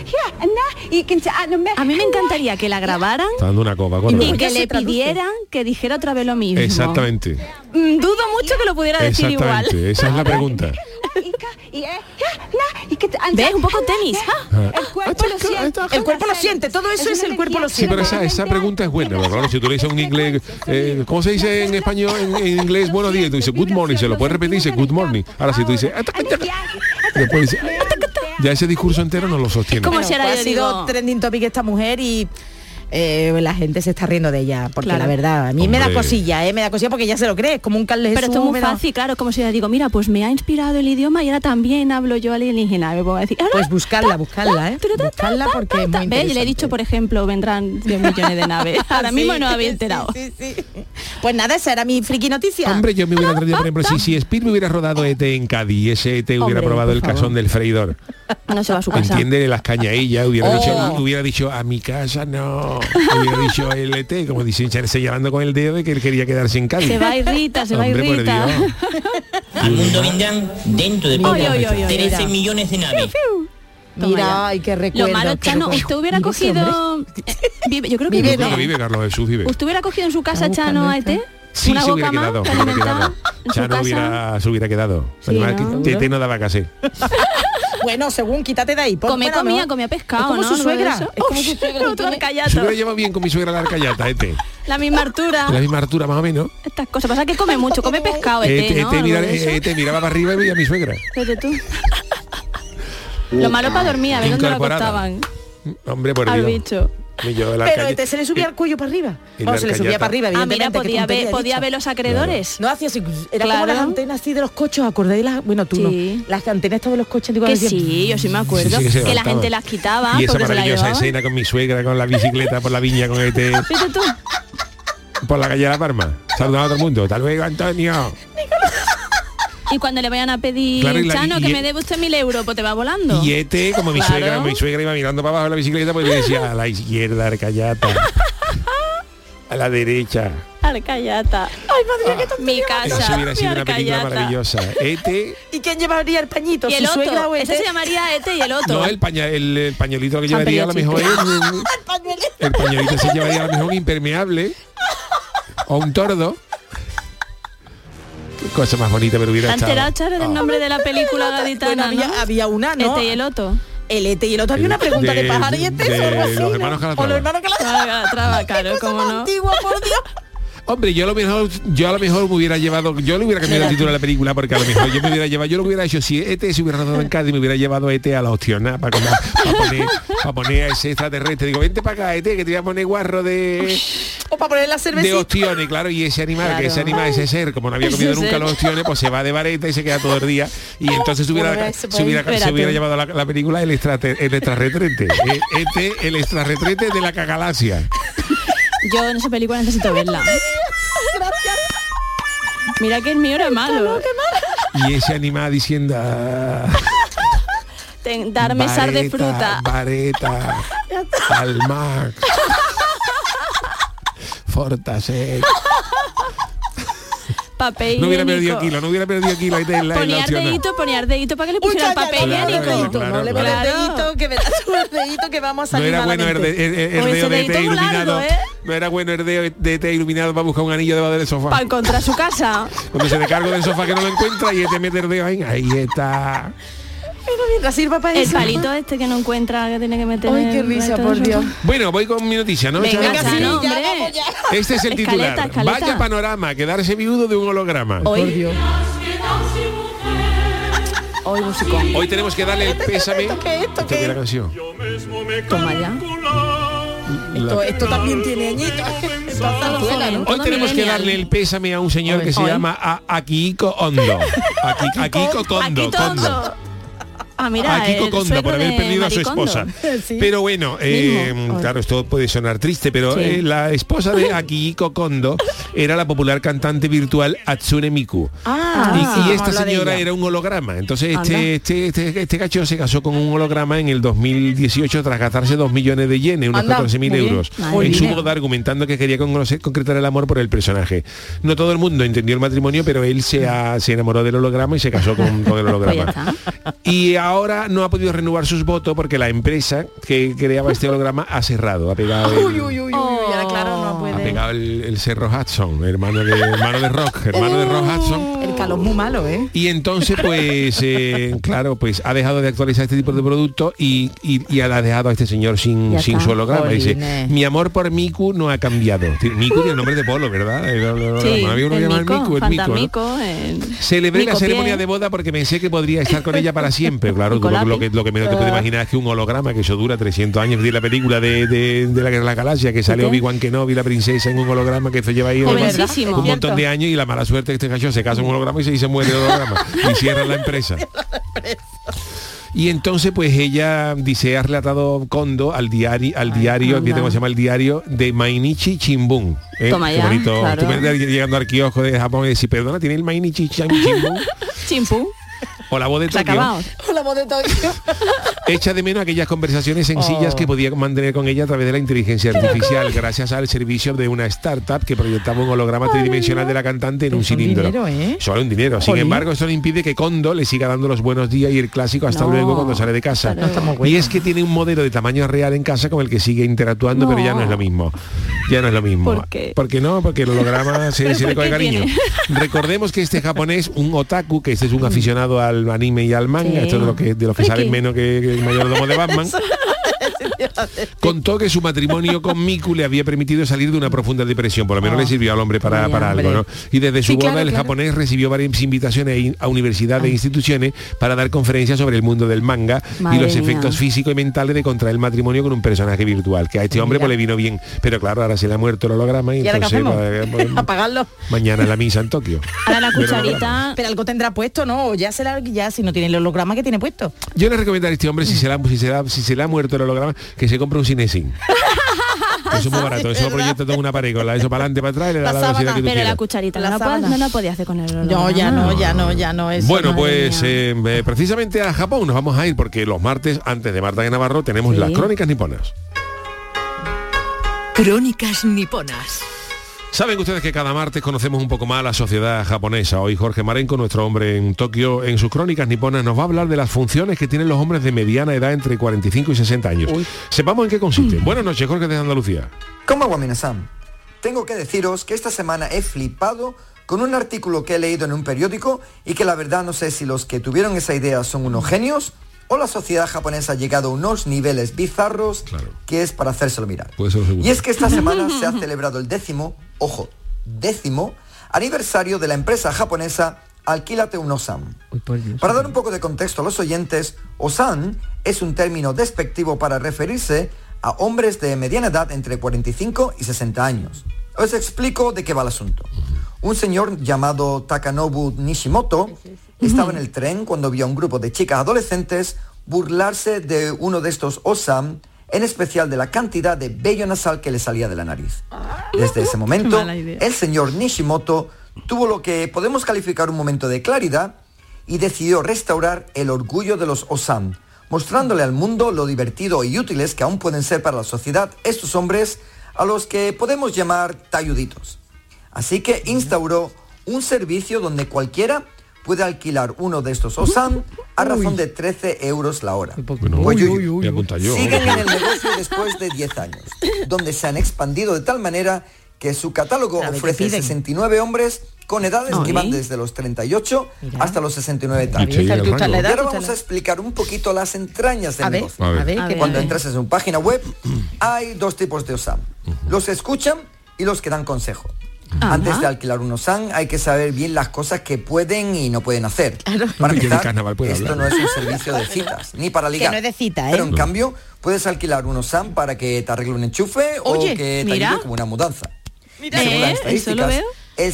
A mí me encantaría que la grabaran Está dando una copa, con y ¿Por que qué se le traduce? pidieran que dijera otra vez lo mismo. Exactamente, Dudo mucho que lo pudiera decir igual. exactamente, esa es la pregunta. ¿Ves? Un poco tenis. Ah, El cuerpo lo siente. El cuerpo lo siente, todo eso es el cuerpo lo Sí, siente. pero esa pregunta es buena, porque claro, si tú le dices un inglés, ¿cómo se dice en español, en inglés, buenos días? Y tú dices good morning, se lo puedes repetir, dice good morning. Ahora si tú dices, después dice, ya ese discurso entero no lo sostiene. ¿Cómo Bueno, si ahora pues yo ha sido digo- trending topic esta mujer y la gente se está riendo de ella, porque Claro. la verdad, a mí me da Hombre. cosilla, me da cosilla porque ya se lo cree, es como un Carles Pero esto es Jesús, muy me da- fácil, claro, como si le digo, mira, pues me ha inspirado el idioma y ahora también hablo yo alienígena. Me pongo a decir, Pues buscarla, porque es muy ¿Ves? interesante. Y le he dicho, por ejemplo, vendrán 10 millones de naves. Ahora mismo no había enterado. Sí. Pues nada, esa era mi friki noticia. Hombre, yo me hubiera traído, por ejemplo, si Spielberg hubiera rodado ET en Cádiz y ese ET hubiera Hombre, probado por el favor. cazón del freidor, No se va a su casa. entiende, las cañadillas, hubiera, Oh. hubiera dicho, a mi casa no, hubiera dicho el ET, como dicen, señalando con el dedo de que él quería quedarse en Cádiz. Se va Rita, se va Hombre, por Rita. Dios. Al mundo vendrán dentro de poco Oy, oy, oy, oy, 13 mira. millones de naves. Toma Mira, ya. ay, qué recuerdo. Lo malo, qué Chano, recuerdo. usted hubiera Mira ese cogido... vive, yo creo que Vive, vive. No, que vive Carlos Jesús, vive. ¿Usted hubiera cogido en su casa, Está Chano, a buscando ET? Sí, Una se hubiera boca más quedado, que se hubiera alimentar quedado. en su Ya no casa. se hubiera quedado. Sí, Además, ¿no? que ET no daba casi. Bueno, según quítate de ahí. Comía pescado, Es como ¿no? su Algo de suegra. eso. Es como su suegra. Otro Se arcallato. hubiera llevado bien con mi suegra la arcayata, ET. La misma altura. De la misma altura, más o menos. Estas cosas. Pasa que come mucho, come pescado, ET, ¿no? Algo de eso. ET miraba para arriba y veía a mi suegra. Fíjate tú. Lo malo para dormir, a ver dónde lo Incorporada. acostaban. Hombre, por Al Dios. bicho. Y yo de la Pero arcayata- ET se le subía el cuello para arriba. y Bueno, la se le subía arcayata. para arriba, Ah, mira, evidentemente. qué tontería he podía dicho. ver los acreedores. No hacía así, era como Claro. las antenas así de los coches, ¿acordáis? Bueno, tú Sí. no. Las antenas estas de los coches Que antiguamente sí, yo sí me acuerdo. Sí, sí, se que la levantaba. gente las quitaba Y esa porque se las maravillosa llevaban. escena con mi suegra, con la bicicleta por la viña con ET, Fíjate tú. por la calle de La Palma, saludando a todo el mundo. Hasta luego, Antonio. Y cuando le vayan a pedir, Claro, y Chano, y- que me debe usted 1000 euros, pues te va volando. Y ET, como mi Claro. suegra iba mirando para abajo de la bicicleta, pues yo decía, a la izquierda, arcayata. A la derecha. Arcayata. Ay, madre mía, qué Mi casa. Eso hubiera sido mi una película Arcayata. maravillosa. ET, ¿Y quién llevaría el pañito? Y el ¿Su suegra otro. o Ese ET? se llamaría ET y el otro. no, el pañuelito que San llevaría a lo mejor Peliachito. el pañuelito se llevaría a lo mejor un impermeable o un tordo. Qué cosa más bonita, pero hubiera ¿Te has enterado, estado. Charo, del nombre de la película gaditana? Bueno, había una, ¿no? Este y el otro. El Ete y el otro. Había una pregunta de pájaro y este de o algo así, los ¿no? hermanos Calatrava. O los hermanos Calatrava. Claro, Qué cosa cómo más no. antigua, por Dios. Hombre, yo a lo mejor me hubiera llevado, yo le hubiera cambiado el título de la película porque a lo mejor yo me hubiera llevado, yo lo hubiera hecho si ET se hubiera rodado en Cádiz, me hubiera llevado a ET a la Ostiona para poner a ese extraterrestre. Digo, vente para acá, ET, que te voy a poner guarro de O para poner la cervecita. de ostiones, claro, y ese animal, Claro. que ese animal, ese ser, como no había comido Ese nunca ser. los ostiones, pues se va de vareta y se queda todo el día. Y entonces se hubiera Espérate. llevado la película el extraterrestre. ET, el extraterrestre de la cagalaxia. Yo en esa película necesito verla. Mira que el mío era malo. Y ese animal diciendo... Darme sal de fruta. Vareta, Almac, Fortasec. Papel No hubiera higiénico. perdido kilo ahí en la Ponía opción. ponía dedito para que le pusiera el papel Claro, higiénico. claro, No le claro. pones dedito, que verás tú el dedito que vamos a No salir era bueno malamente. el Pues dedo ese de dedito té muy largo, iluminado. ¿eh? No era bueno el dedo de té iluminado para buscar un anillo debajo del sofá. Para encontrar su casa. Cuando se descarga del sofá que no lo encuentra y te mete el dedo ahí está. Pero mientras sirva para El eso. palito este que no encuentra, que tiene que meter. Ay, en qué el risa, palito por del Dios. sofá. Bueno, voy con mi noticia, ¿no? Venga, Chaval? sí, sí, no, ya hombre. vamos ya. Este es el Escaleta, titular. escaleta. Vaya panorama, quedarse viudo de un holograma. Por Hoy, Dios. hoy musicón. Hoy tenemos que darle el pésame. ¿Esto qué es? ¿Esto ¿Esto qué qué es la es? canción? Toma ya. Esto también tiene añitos. Esto es zarzuela, ¿no? Hoy Todo tenemos que millennial. darle el pésame a un señor que se Hoy. llama Akihiko Kondo. Akihiko Kondo. Aquí todo. Ah, mira, a Kiko el Kondo suegro por haber de perdido a su Maricondo. esposa. Sí. Pero bueno, Mismo. claro, esto puede sonar triste, pero Sí. la esposa de Akihiko Kondo era la popular cantante virtual Hatsune Miku. y esta habla de señora ella. era un holograma. Entonces Anda. este cacho se casó con un holograma en el 2018 tras gastarse 2 millones de yenes, unos Anda, 14.000 muy bien. euros, Madre en su mía. boda, argumentando que quería concretar el amor por el personaje. No todo el mundo entendió el matrimonio, pero él se enamoró del holograma y se casó con el Pues ya holograma. está. Y ahora no ha podido renovar sus votos porque la empresa que creaba este holograma ha cerrado, ha pegado el, Uy, uy, uy, uy. Ahora claro, no ha puede. pegado el Cerro Hudson, hermano de Rock Hudson. El calor muy malo, ¿eh? Y entonces, pues, claro, pues ha dejado de actualizar este tipo de productos y ha dejado a este señor sin Ya su está. holograma. Dice, Jolines. mi amor por Miku no ha cambiado. Miku tiene nombre de polo, ¿verdad? Sí, Había uno que el llamaba Mico, Miku, el Mico, ¿no? Fantamico, el Celebré la Mico ceremonia Pie. de boda porque pensé que podría estar con ella para siempre. Claro, tú Nicolás. lo que menos te puedes imaginar es que un holograma, que eso dura 300 años, de la película de la Guerra de la Galaxia, que sale ¿Qué? Obi-Wan Kenobi, la princesa, en un holograma, que eso lleva ahí Jovencísimo. un montón de años, y la mala suerte que este cacho se casa en un holograma y se muere el holograma y cierra la empresa. Y entonces pues ella dice, ha relatado Kondo al diario, anda. ¿cómo se llama el diario? De Mainichi Shimbun. Toma Qué ya, bonito. claro. Tú me estás llegando al kiosco de Japón y decir, perdona, ¿tiene el Mainichi Shimbun? Chimpú. O la voz de Se ha Tokio. acabado. La voz de Tokio. Echa de menos aquellas conversaciones sencillas que podía mantener con ella a través de la inteligencia artificial, gracias al servicio de una startup que proyectaba un holograma tridimensional de la cantante en un Eso es cilindro. dinero, ¿eh? Eso vale un dinero. Sin Jolín. embargo, esto no impide que Kondo le siga dando los buenos días y el clásico hasta No, luego cuando sale de casa. claro. No está muy bueno. Y es que tiene un modelo de tamaño real en casa con el que sigue interactuando, No. pero ya no es lo mismo. Ya no es lo mismo. ¿Por qué? Porque no, porque el holograma se le ¿Por coge qué cariño. tiene? Recordemos que este japonés, un otaku, que este es un aficionado al anime y al manga, Sí. esto de los que Friki. salen menos que el mayordomo de Batman, contó que su matrimonio con Miku le había permitido salir de una profunda depresión, por lo menos le sirvió al hombre para Vaya, algo, ¿no? hombre. Y desde su Sí, boda claro, el claro. japonés recibió varias invitaciones a universidades e instituciones para dar conferencias sobre el mundo del manga y Madre los mía. efectos físicos y mentales de contraer el matrimonio con un personaje virtual, que a este hombre Mira. pues le vino bien, pero claro, ahora se le ha muerto el holograma y ¿Y ahora qué entonces hacemos? pues, Apagarlo. mañana la misa en Tokio. Ahora la Pero cucharita. Pero algo tendrá puesto, ¿no? O ya será, ya si no tiene el holograma que tiene puesto. Yo le recomendaría a este hombre, si se le ha muerto el holograma, que se compre un cinesin. Eso es muy barato, eso lo proyecta toda una pareja, eso para adelante, para atrás y le da La la velocidad sábana, que tú Pero la quieras. cucharita La no sábana. la podía hacer con el No, holograma. ya no. Eso, Bueno, Madre pues mía. precisamente a Japón nos vamos a ir porque los martes, antes de Marta de Navarro, tenemos Sí. las crónicas niponas. Crónicas niponas. Saben ustedes que cada martes conocemos un poco más a la sociedad japonesa. Hoy Jorge Marenco, nuestro hombre en Tokio, en sus crónicas niponas nos va a hablar de las funciones que tienen los hombres de mediana edad entre 45 y 60 años. Sepamos en qué consiste. Buenas noches, Jorge de Andalucía. こんばんは皆さん。 tengo que deciros que esta semana he flipado con un artículo que he leído en un periódico y que la verdad no sé si los que tuvieron esa idea son unos genios o la sociedad japonesa ha llegado a unos niveles bizarros que es para hacérselo mirar. Y es que esta semana se ha celebrado el décimo aniversario de la empresa japonesa Alquílate un Osan. Para dar un poco de contexto a los oyentes, Osan es un término despectivo para referirse a hombres de mediana edad entre 45 y 60 años. Os explico de qué va el asunto. Un señor llamado Takanobu Nishimoto estaba en el tren cuando vio a un grupo de chicas adolescentes burlarse de uno de estos Osan, en especial de la cantidad de vello nasal que le salía de la nariz. Desde ese momento, el señor Nishimoto tuvo lo que podemos calificar un momento de claridad y decidió restaurar el orgullo de los Osan, mostrándole al mundo lo divertido y útiles que aún pueden ser para la sociedad estos hombres a los que podemos llamar talluditos. Así que instauró un servicio donde cualquiera puede alquilar uno de estos Osan a razón de 13 euros la hora. Siguen en el negocio después de 10 años, donde se han expandido de tal manera que su catálogo ofrece 69 hombres con edades que van desde los 38 hasta los 69 años. Y ahora vamos a explicar un poquito las entrañas del negocio. Cuando entras en su página web, hay dos tipos de Osan. Los que escuchan y los que dan consejo. Antes de alquilar un Osan hay que saber bien las cosas que pueden y no pueden hacer. Para empezar, esto no es un servicio de citas, ni para ligar. Que no es de cita, Pero en cambio, puedes alquilar un Osan para que te arregle un enchufe o que te ayude como una mudanza. Según las estadísticas, el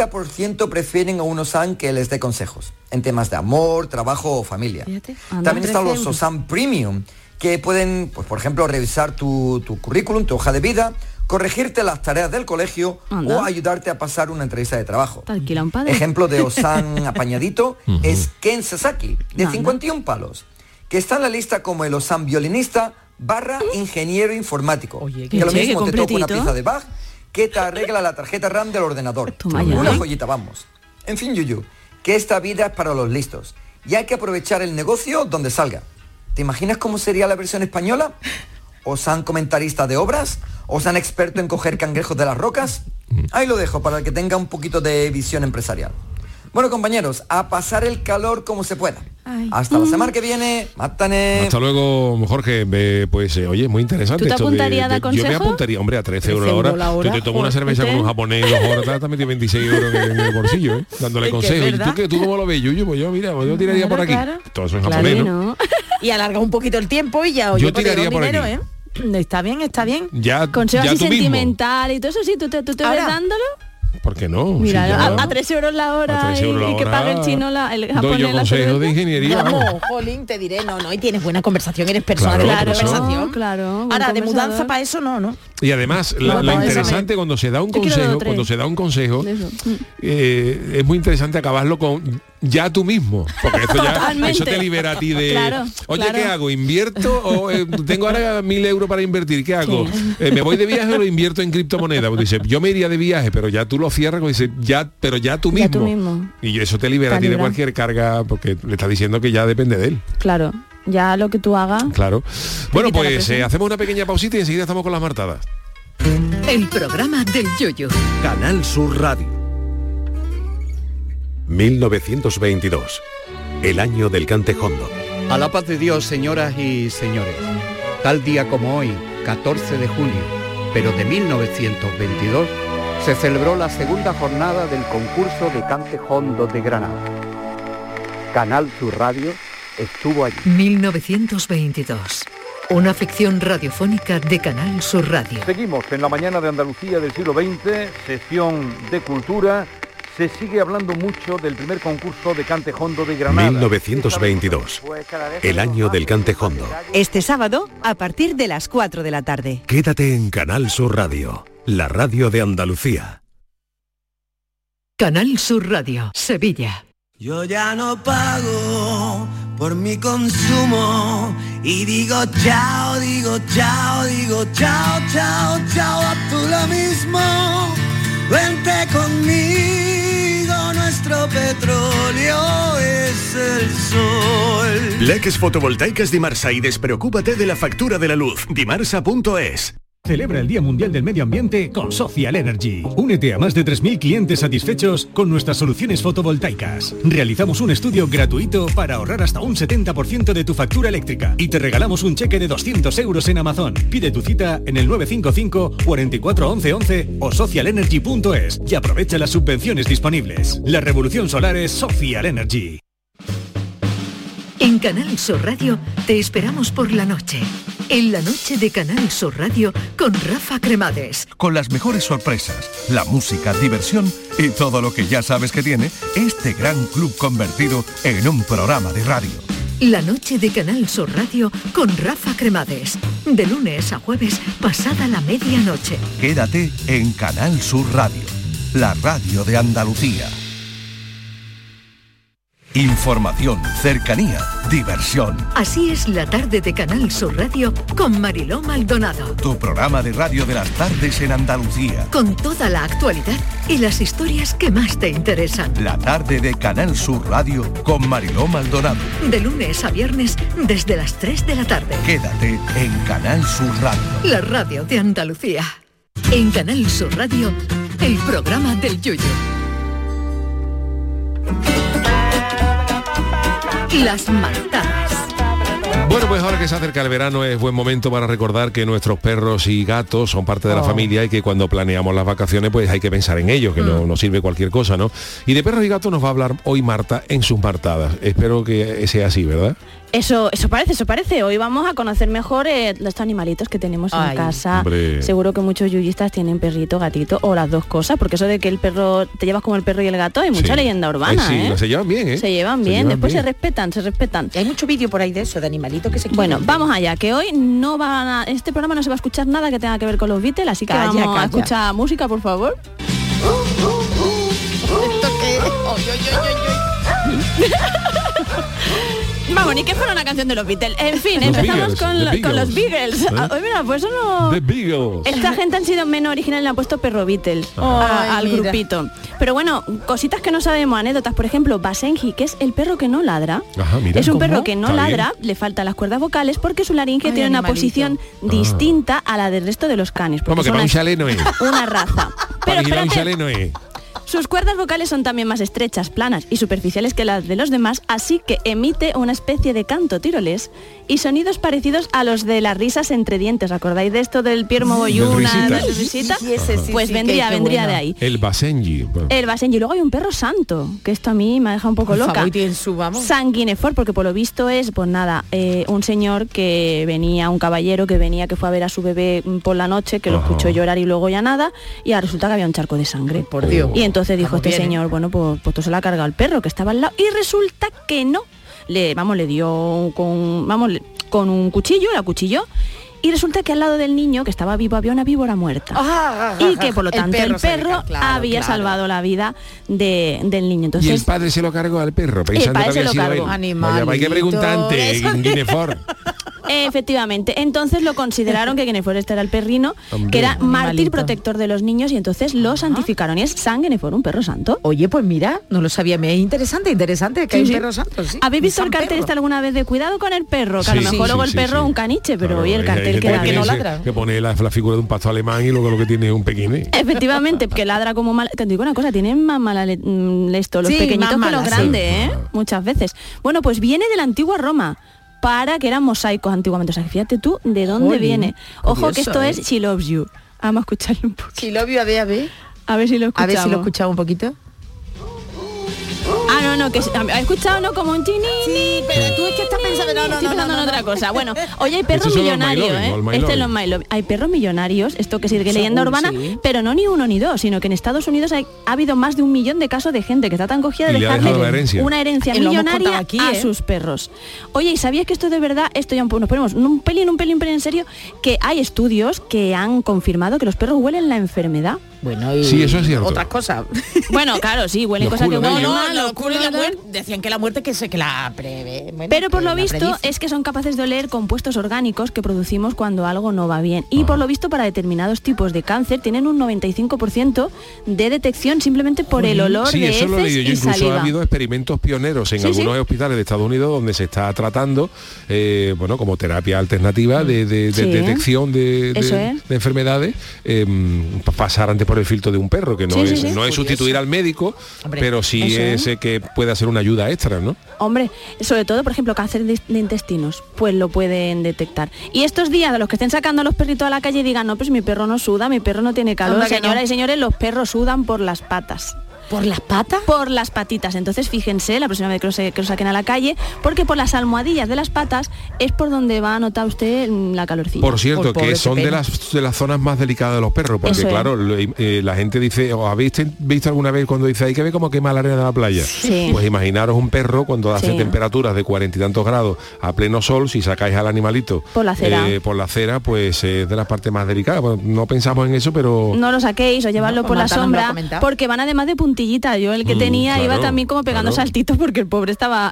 70% prefieren a un Osan que les dé consejos en temas de amor, trabajo o familia. También están los Osan Premium, que pueden, pues, por ejemplo, revisar tu currículum, tu hoja de vida, corregirte las tareas del colegio o ayudarte a pasar una entrevista de trabajo. Ejemplo de Osan apañadito es Ken Sasaki, de 51 palos, que está en la lista como el Osan violinista / ingeniero informático. Que lo mismo te toca una pieza de Bach que te arregla la tarjeta RAM del ordenador. Una joyita, vamos. En fin, Yuyu, que esta vida es para los listos y hay que aprovechar el negocio donde salga. ¿Te imaginas cómo sería la versión española? ¿Osan comentarista de obras? ¿Osan experto en coger cangrejos de las rocas? Ahí lo dejo para el que tenga un poquito de visión empresarial. Bueno, compañeros, a pasar el calor como se pueda. Hasta la semana que viene. Mátane. Hasta luego, Jorge. Pues oye, muy interesante. ¿Tú te apuntarías a consejo? Yo me apuntaría, hombre, a 13 euros la hora. Tú te tomas una cerveza con un japonés 2 horas, te has metido 26 euros en el bolsillo, dándole consejos. ¿Y tú cómo lo ves, Yuyu? Pues yo, mira, yo tiraría por aquí. Todo eso es japonés, ¿no? Y alarga un poquito el tiempo y ya, yo tiraría por dinero, aquí. Está bien, está bien. Consejo así sentimental y todo eso, sí, ¿tú te ves dándolo? ¿Por qué no? Mira, si a 3 euros la hora y que pague el chino, el japonés. Doy yo consejos de ingeniería. No, Jolín, te diré, no, y tienes buena conversación, eres persona de conversación. Claro. Ahora, de mudanza para eso no. Y además, lo interesante cuando se da un consejo, es muy interesante acabarlo con ya tú mismo, porque eso te libera a ti de oye, ¿qué hago? ¿Invierto o tengo ahora 1.000 euros para invertir? ¿Qué hago? ¿Me voy de viaje o lo invierto en criptomonedas? Pues dice, yo me iría de viaje, pero ya tú lo cierras y dices, pero ya tú mismo. Y eso te libera a ti de cualquier carga, porque le estás diciendo que ya depende de él. Claro, ya lo que tú hagas. Claro. Bueno, pues hacemos una pequeña pausita y enseguida estamos con las martadas. El programa del Yoyo. Canal Sur Radio. 1922, el año del cantejondo. A la paz de Dios, señoras y señores. Tal día como hoy, 14 de junio, pero de 1922, se celebró la segunda jornada del concurso de cantejondo de Granada. Canal Sur Radio estuvo allí. 1922. Una ficción radiofónica de Canal Sur Radio. Seguimos en la mañana de Andalucía del siglo XX, sección de cultura. Se sigue hablando mucho del primer concurso de cantejondo de Granada. 1922, el año del cantejondo. Este sábado, a partir de las 4 de la tarde. Quédate en Canal Sur Radio, la radio de Andalucía. Canal Sur Radio, Sevilla. Yo ya no pago por mi consumo y digo chao, chao, haz tú lo mismo. Vente conmigo, nuestro petróleo es el sol. Plaques fotovoltaicas Dimarsa y despreocúpate de la factura de la luz. Dimarsa.es. Celebra el Día Mundial del Medio Ambiente con Social Energy. Únete a más de 3.000 clientes satisfechos con nuestras soluciones fotovoltaicas. Realizamos un estudio gratuito para ahorrar hasta un 70% de tu factura eléctrica y te regalamos un cheque de 200 euros en Amazon. Pide tu cita en el 955 44 11 11 o socialenergy.es y aprovecha las subvenciones disponibles. La revolución solar es Social Energy. En Canal Sur Radio te esperamos por la noche. En la noche de Canal Sur Radio con Rafa Cremades. Con las mejores sorpresas, la música, diversión y todo lo que ya sabes que tiene este gran club convertido en un programa de radio. La noche de Canal Sur Radio con Rafa Cremades. De lunes a jueves, pasada la medianoche. Quédate en Canal Sur Radio, la radio de Andalucía. Información, cercanía, diversión. Así es la tarde de Canal Sur Radio con Mariló Maldonado. Tu programa de radio de las tardes en Andalucía. Con toda la actualidad y las historias que más te interesan. La tarde de Canal Sur Radio con Mariló Maldonado. De lunes a viernes desde las 3 de la tarde. Quédate en Canal Sur Radio. La radio de Andalucía. En Canal Sur Radio, el programa del Yuyu. Las martadas. Bueno, pues ahora que se acerca el verano es buen momento para recordar que nuestros perros y gatos son parte de la familia y que cuando planeamos las vacaciones pues hay que pensar en ellos, que no sirve cualquier cosa, ¿no? Y de perros y gatos nos va a hablar hoy Marta en sus martadas. Espero que sea así, ¿verdad? Eso parece. Hoy vamos a conocer mejor los animalitos que tenemos en casa. Hombre. Seguro que muchos yuyistas tienen perrito, gatito o las dos cosas, porque eso de que el perro te llevas como el perro y el gato hay mucha leyenda urbana. Sí, se llevan bien, ¿eh? Se llevan bien, después se respetan. Y hay mucho vídeo por ahí de eso, de animalitos que se quieren. Bueno, vamos allá, que hoy en este programa no se va a escuchar nada que tenga que ver con los Beatles, así que vamos a escuchar música, por favor. Vamos, ni que fuera una canción de los Beatles. En fin, empezamos con los Beagles. Mira, pues eso no... The Beagles. Esta gente han sido menos originales, le han puesto perro Beatles al grupito. Pero bueno, cositas que no sabemos, anécdotas. Por ejemplo, Basenji, que es el perro que no ladra. Ajá, mira. Es un perro que no ladra, le faltan las cuerdas vocales porque su laringe tiene una posición distinta a la del resto de los canes. Como que para un chalet no es. Una raza. Pero para un chalet no es. Sus cuerdas vocales son también más estrechas, planas y superficiales que las de los demás, así que emite una especie de canto tirolés y sonidos parecidos a los de las risas entre dientes. ¿Acordáis de esto del Pierre Mogolluna, de risita? Pues vendría de ahí. El Basenji. El Basenji. Luego hay un perro santo, que esto a mí me ha dejado un poco loca. San Guinefort, porque por lo visto es, pues nada, un señor que venía, un caballero que fue a ver a su bebé por la noche, que lo escuchó llorar y luego ya nada, y ahora resulta que había un charco de sangre. Por Dios. Y entonces dijo este señor, bueno, pues todo se lo ha cargado al perro que estaba al lado, y resulta que no. Le dio con un cuchillo, la cuchilló, y resulta que al lado del niño que estaba vivo había una víbora muerta. Y que por lo tanto el perro había salvado la vida del niño. Entonces, y el padre se lo cargó al perro, pensando que había sido él. Oye, hay que preguntarte, Guinefort. Efectivamente, entonces lo consideraron que Guinefort este era el perrino, que era mártir protector de los niños, y entonces lo santificaron, y es San Guinefort, un perro santo. Oye, pues mira, no lo sabía, me es interesante que hay un perro santo. Sí. ¿Habéis visto el cartel este alguna vez de cuidado con el perro? Que a lo mejor luego el perro es un caniche, pero hoy el cartel que no ladra. Que pone la figura de un pastor alemán y luego lo que tiene es un pequín. Efectivamente, que ladra como mal. Te digo una cosa, tienen más mala esto, los pequeñitos que los grandes, muchas veces. Bueno, pues viene de la antigua Roma, que eran mosaicos antiguamente. O sea, fíjate tú de dónde viene. Ojo, que esto es She Loves You. Vamos a escucharlo un poco. She Loves You, a ver si lo escuchamos. A ver si lo escuchamos un poquito. No, que he escuchado, ¿no? Como un chini. Sí, pero tú es que estás pensando, estoy pensando en otra cosa. Bueno, oye, hay perros millonarios, Este es los My Love. Hay perros millonarios, esto que sigue leyenda urbana, pero no ni uno ni dos, sino que en Estados Unidos ha hado más de 1 millón de casos de gente que está tan cogida de dejarle una herencia millonaria a sus perros. Oye, ¿y sabías que esto de verdad, esto ya nos ponemos un pelín en serio, que hay estudios que han confirmado que los perros huelen la enfermedad? Bueno, y sí, eso es cierto. otras cosas. Bueno, claro, sí, huelen Los cosas que culos de huelen ellos. mal, No, los los culos y la culos, muerte, decían que la muerte que la prevé. Bueno, pero por que lo la visto predice. es que son capaces de oler compuestos orgánicos que producimos cuando algo no va bien. Y por lo visto para determinados tipos de cáncer tienen un 95% de detección simplemente por el olor Sí, de eso lo he heces leído yo. y Incluso saliva. ha habido experimentos pioneros en Sí, algunos sí. hospitales de Estados Unidos donde se está tratando, bueno, como terapia alternativa de Sí. detección Eso es. de enfermedades, pasar antes por el filtro de un perro, que no Sí, es, sí, sí. no es sustituir al médico, Hombre, pero sí eso es que puede ser una ayuda extra, ¿no? Hombre, sobre todo, por ejemplo, cáncer de intestinos, pues lo pueden detectar. Y estos días, de los que estén sacando a los perritos a la calle y digan, no, pues mi perro no suda, mi perro no tiene calor, Anda que señoras no. y señores, los perros sudan por las patas. ¿Por las patas? Por las patitas. Entonces fíjense la próxima vez que lo saquen a la calle, porque por las almohadillas de las patas es por donde va a notar usted la calorcilla. Por cierto, Pobre, que qué son de pena. las zonas más delicadas de los perros, porque Eso es. claro, la gente dice, ¿os habéis visto alguna vez cuando dice hay que ver cómo quema la arena de la playa? Sí. Pues imaginaros un perro cuando hace Sí. temperaturas de 40 y tantos grados a pleno sol, si sacáis al animalito Por la acera. pues es de las partes más delicadas. Bueno, no pensamos en eso, pero No lo saquéis o llevarlo No, por la Marta nos lo ha sombra, comentado. porque van además de puntillita. Yo el que tenía claro, iba también como pegando claro. saltitos porque el pobre estaba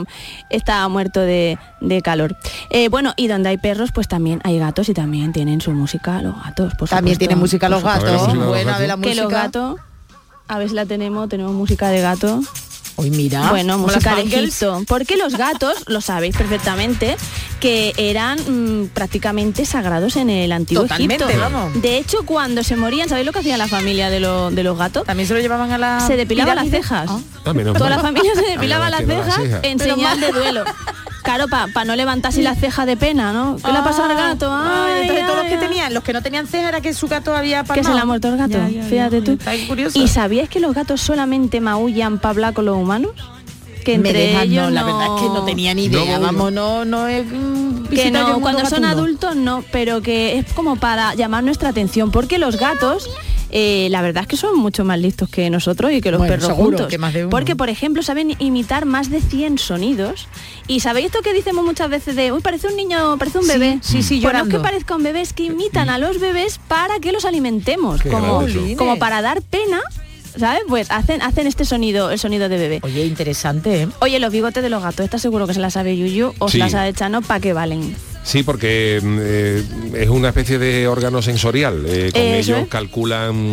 muerto de calor. Bueno, y donde hay perros, pues también hay gatos y también tienen su música los gatos, por También supuesto. tienen música los A ver, la gatos. música de los Buena gatos. de la Que música. los gatos, a ver si la tenemos música de gato. Uy, mira. Bueno, como música las de Bangles. Egipto. Porque los gatos, lo sabéis perfectamente, que eran prácticamente sagrados en el antiguo Totalmente, Egipto. vamos. De hecho, cuando se morían, ¿sabéis lo que hacía la familia de los gatos? También se lo llevaban a la Se depilaban las pirámide. cejas. Ah, menos Toda mal. la familia se depilaba las Había cejas cejas. en Pero señal mal. de duelo. Claro, para no levantarse las cejas de pena, ¿no? ¿Qué le ha pasado al gato? Ay, entonces todos los que ay, tenían, los que no tenían ceja era que su gato había palmado. que se le ha muerto el gato, fíjate tú. Está curioso. ¿Y sabías que los gatos solamente maullan para hablar con los humanos? Que Me entre dejas, ellos no, la verdad es que no tenía ni idea. No, Vamos, no es que no, cuando son adultos no, pero que es como para llamar nuestra atención, porque los gatos la verdad es que son mucho más listos que nosotros y que los Bueno, perros seguro, juntos. que más de uno. Porque, por ejemplo, saben imitar más de 100 sonidos. Y ¿sabéis esto que decimos muchas veces de, uy, parece un niño, parece un bebé? Sí, Pues no es llorando. que parezca un bebé, es que imitan a los bebés para que los alimentemos. Qué gracioso. Como para dar pena, ¿sabes? Pues hacen este sonido, el sonido de bebé. Oye, interesante, ¿eh? Oye, los bigotes de los gatos, ¿estás seguro que se las sabe Yuyu o Sí. se las ha echado para qué valen? Sí, porque es una especie de órgano sensorial. Con Eso ellos es. calculan,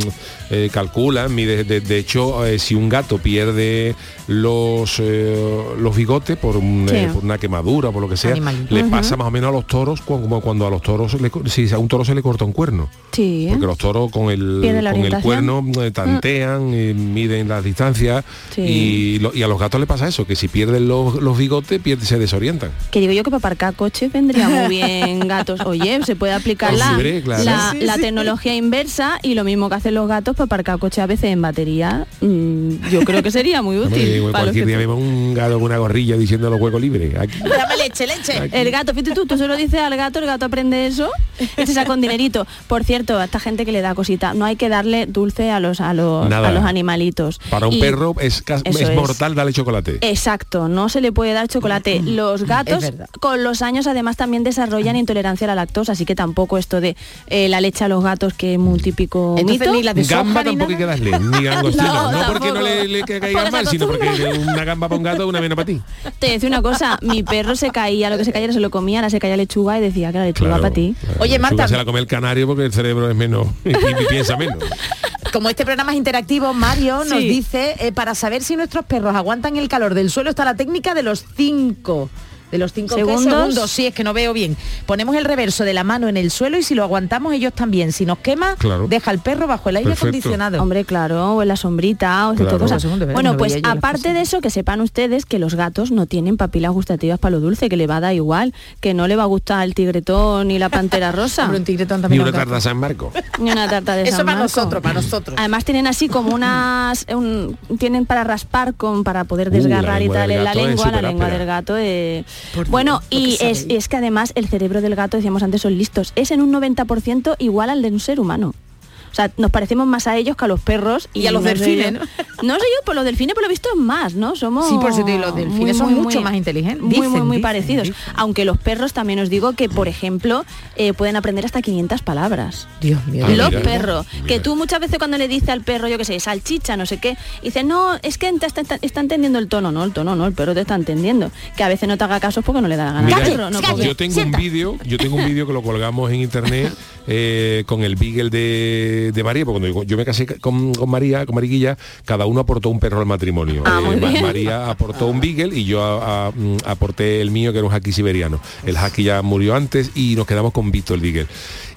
de hecho, si un gato pierde los bigotes por una quemadura, por lo que sea, Animalito. le pasa más o menos a los toros como cuando a los toros, si a un toro se le corta un cuerno. Sí. Porque los toros con el Pierden la cuerno orientación. tantean, miden las distancias Sí. y a los gatos le pasa eso, que si pierden los bigotes se desorientan. Que digo yo que para aparcar coches vendría muy bien gatos. Oye, se puede aplicar Hombre, claro. la tecnología inversa y lo mismo que hacen los gatos para aparcar coches a veces en batería. Yo creo que sería muy útil. Hombre, para los cualquier que- día vemos un gato con una gorrilla diciendo los huecos libres. Aquí. Dame leche, leche. El gato, fíjate tú se lo dices al gato, el gato aprende eso y se saca un dinerito. Por cierto, a esta gente que le da cosita, no hay que darle dulce a los Nada. animalitos. Para un Y- perro es Eso mortal darle chocolate. Exacto, no se le puede dar chocolate. Los gatos Es verdad. con los años además también desarrollan intolerancia a la lactosa, así que tampoco esto de la leche a los gatos, que es muy típico Entonces, mito. ni la de soja Gamba ni tampoco hay que nada. darle, ni langostino. No, No, porque no tampoco. le Porque caigan se mal, sino porque acostumbra. una gamba para un gato es una vena para ti. Te decía una cosa, mi perro se caía, lo que se caía se lo comía, ahora se caía lechuga y decía que la lechuga para ti. Oye, Marta, Se la come el canario porque el cerebro es menos y piensa menos. como este programa es interactivo, Mario nos Sí. dice, para saber si nuestros perros aguantan el calor del suelo está la técnica de los 5. De los 5 segundos, sí, es que no veo bien. Ponemos el reverso de la mano en el suelo y si lo aguantamos ellos también. Si nos quema, Claro. deja al perro bajo el aire Perfecto. acondicionado. Hombre, claro, o en la sombrita, o ese Claro. tipo de cosas. Segundo, ¿verdad? Bueno, No pues veía yo aparte las de eso, que sepan ustedes que los gatos no tienen papilas gustativas para lo dulce, que le va a dar igual, que no le va a gustar el tigretón ni la pantera rosa. Hombre, un tigretón Ni también. una a un gato. tarta de San Marco. Ni una tarta de Eso San para Marco. nosotros, para nosotros. Además tienen así como tienen para raspar para poder desgarrar la y lengua tal del en la gato es lengua, la súper lengua áspera. del gato. Por Bueno, Dios, lo y que es sabéis. que además el cerebro del gato, decíamos antes, son listos. Es en un 90% igual al de un ser humano. O sea, nos parecemos más a ellos que a los perros. Y a los delfines, ¿no? No sé yo, por los delfines, por lo visto es más, ¿no? Somos... Sí, por eso te digo, los delfines son mucho más inteligentes. Muy parecidos. Aunque los perros también os digo que, por ejemplo, pueden aprender hasta 500 palabras. Dios mío. Los perros. Que tú muchas veces cuando le dices al perro, yo qué sé, salchicha, no sé qué, dices, no, es que está entendiendo el tono. No, el tono no, el perro te está entendiendo. Que a veces no te haga caso porque no le da la gana al perro. No, yo tengo un vídeo que lo colgamos en internet con el beagle de María, porque cuando yo me casé con Mariquilla, cada uno aportó un perro al matrimonio. María aportó un beagle y yo aporté el mío, que era un husky siberiano. El husky ya murió antes y nos quedamos con Vito, el beagle.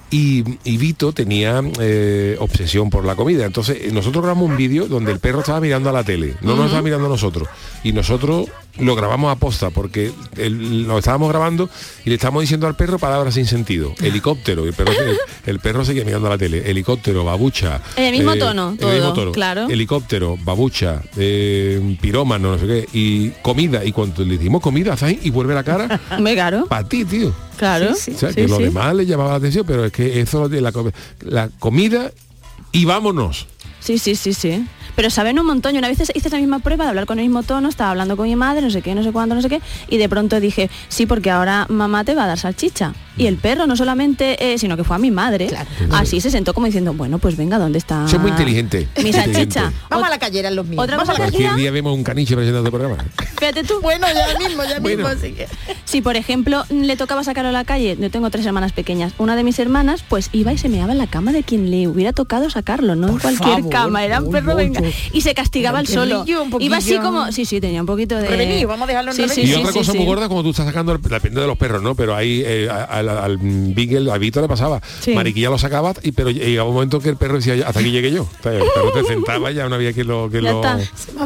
Y Vito tenía obsesión por la comida. Entonces nosotros grabamos un vídeo donde el perro estaba mirando a la tele, no nos estaba mirando a nosotros. Y nosotros lo grabamos a posta porque lo estábamos grabando y le estábamos diciendo al perro palabras sin sentido. Helicóptero, el perro seguía mirando a la tele. Helicóptero, babucha. En el mismo tono, todo, el mismo tono. Claro. Helicóptero, babucha, pirómano, no sé qué. Y comida. Y cuando le dimos comida, ¿sabes? Y vuelve la cara. Claro. Para ti, tío. Claro. O sea, que lo demás le llamaba la atención, pero es que eso de la comida y vámonos. Sí. Pero saben un montón. Yo una vez hice esa misma prueba de hablar con el mismo tono, estaba hablando con mi madre, no sé qué, no sé cuándo, no sé qué, y de pronto dije, sí, porque ahora mamá te va a dar salchicha. Y el perro no solamente, sino que fue a mi madre. Claro. Así se sentó como diciendo, bueno, pues venga, ¿dónde está? Soy muy inteligente. Mi salchicha. Vamos a la callera en los míos. Otra cosa cualquier día vemos un caniche presentando el programa. Fíjate tú. Bueno, ya mismo, así que... Si, por ejemplo, le tocaba sacarlo a la calle, yo tengo 3 hermanas pequeñas, una de mis hermanas, pues iba y se meaba en la cama de quien le hubiera tocado sacarlo, no en cualquier cama, era un perro, venga. Y se castigaba el solo. Iba así como, sí, tenía un poquito de... Prevenido, vamos a dejarlo en prevenido. Y otra cosa muy gorda, como tú estás sacando, depende de los perros, ¿no? Pero ahí al Beagle, a Vito le pasaba. Mariquilla lo sacaba, pero llegaba un momento que el perro decía, hasta aquí llegué yo. El perro te sentaba y ya no había que lo... Está.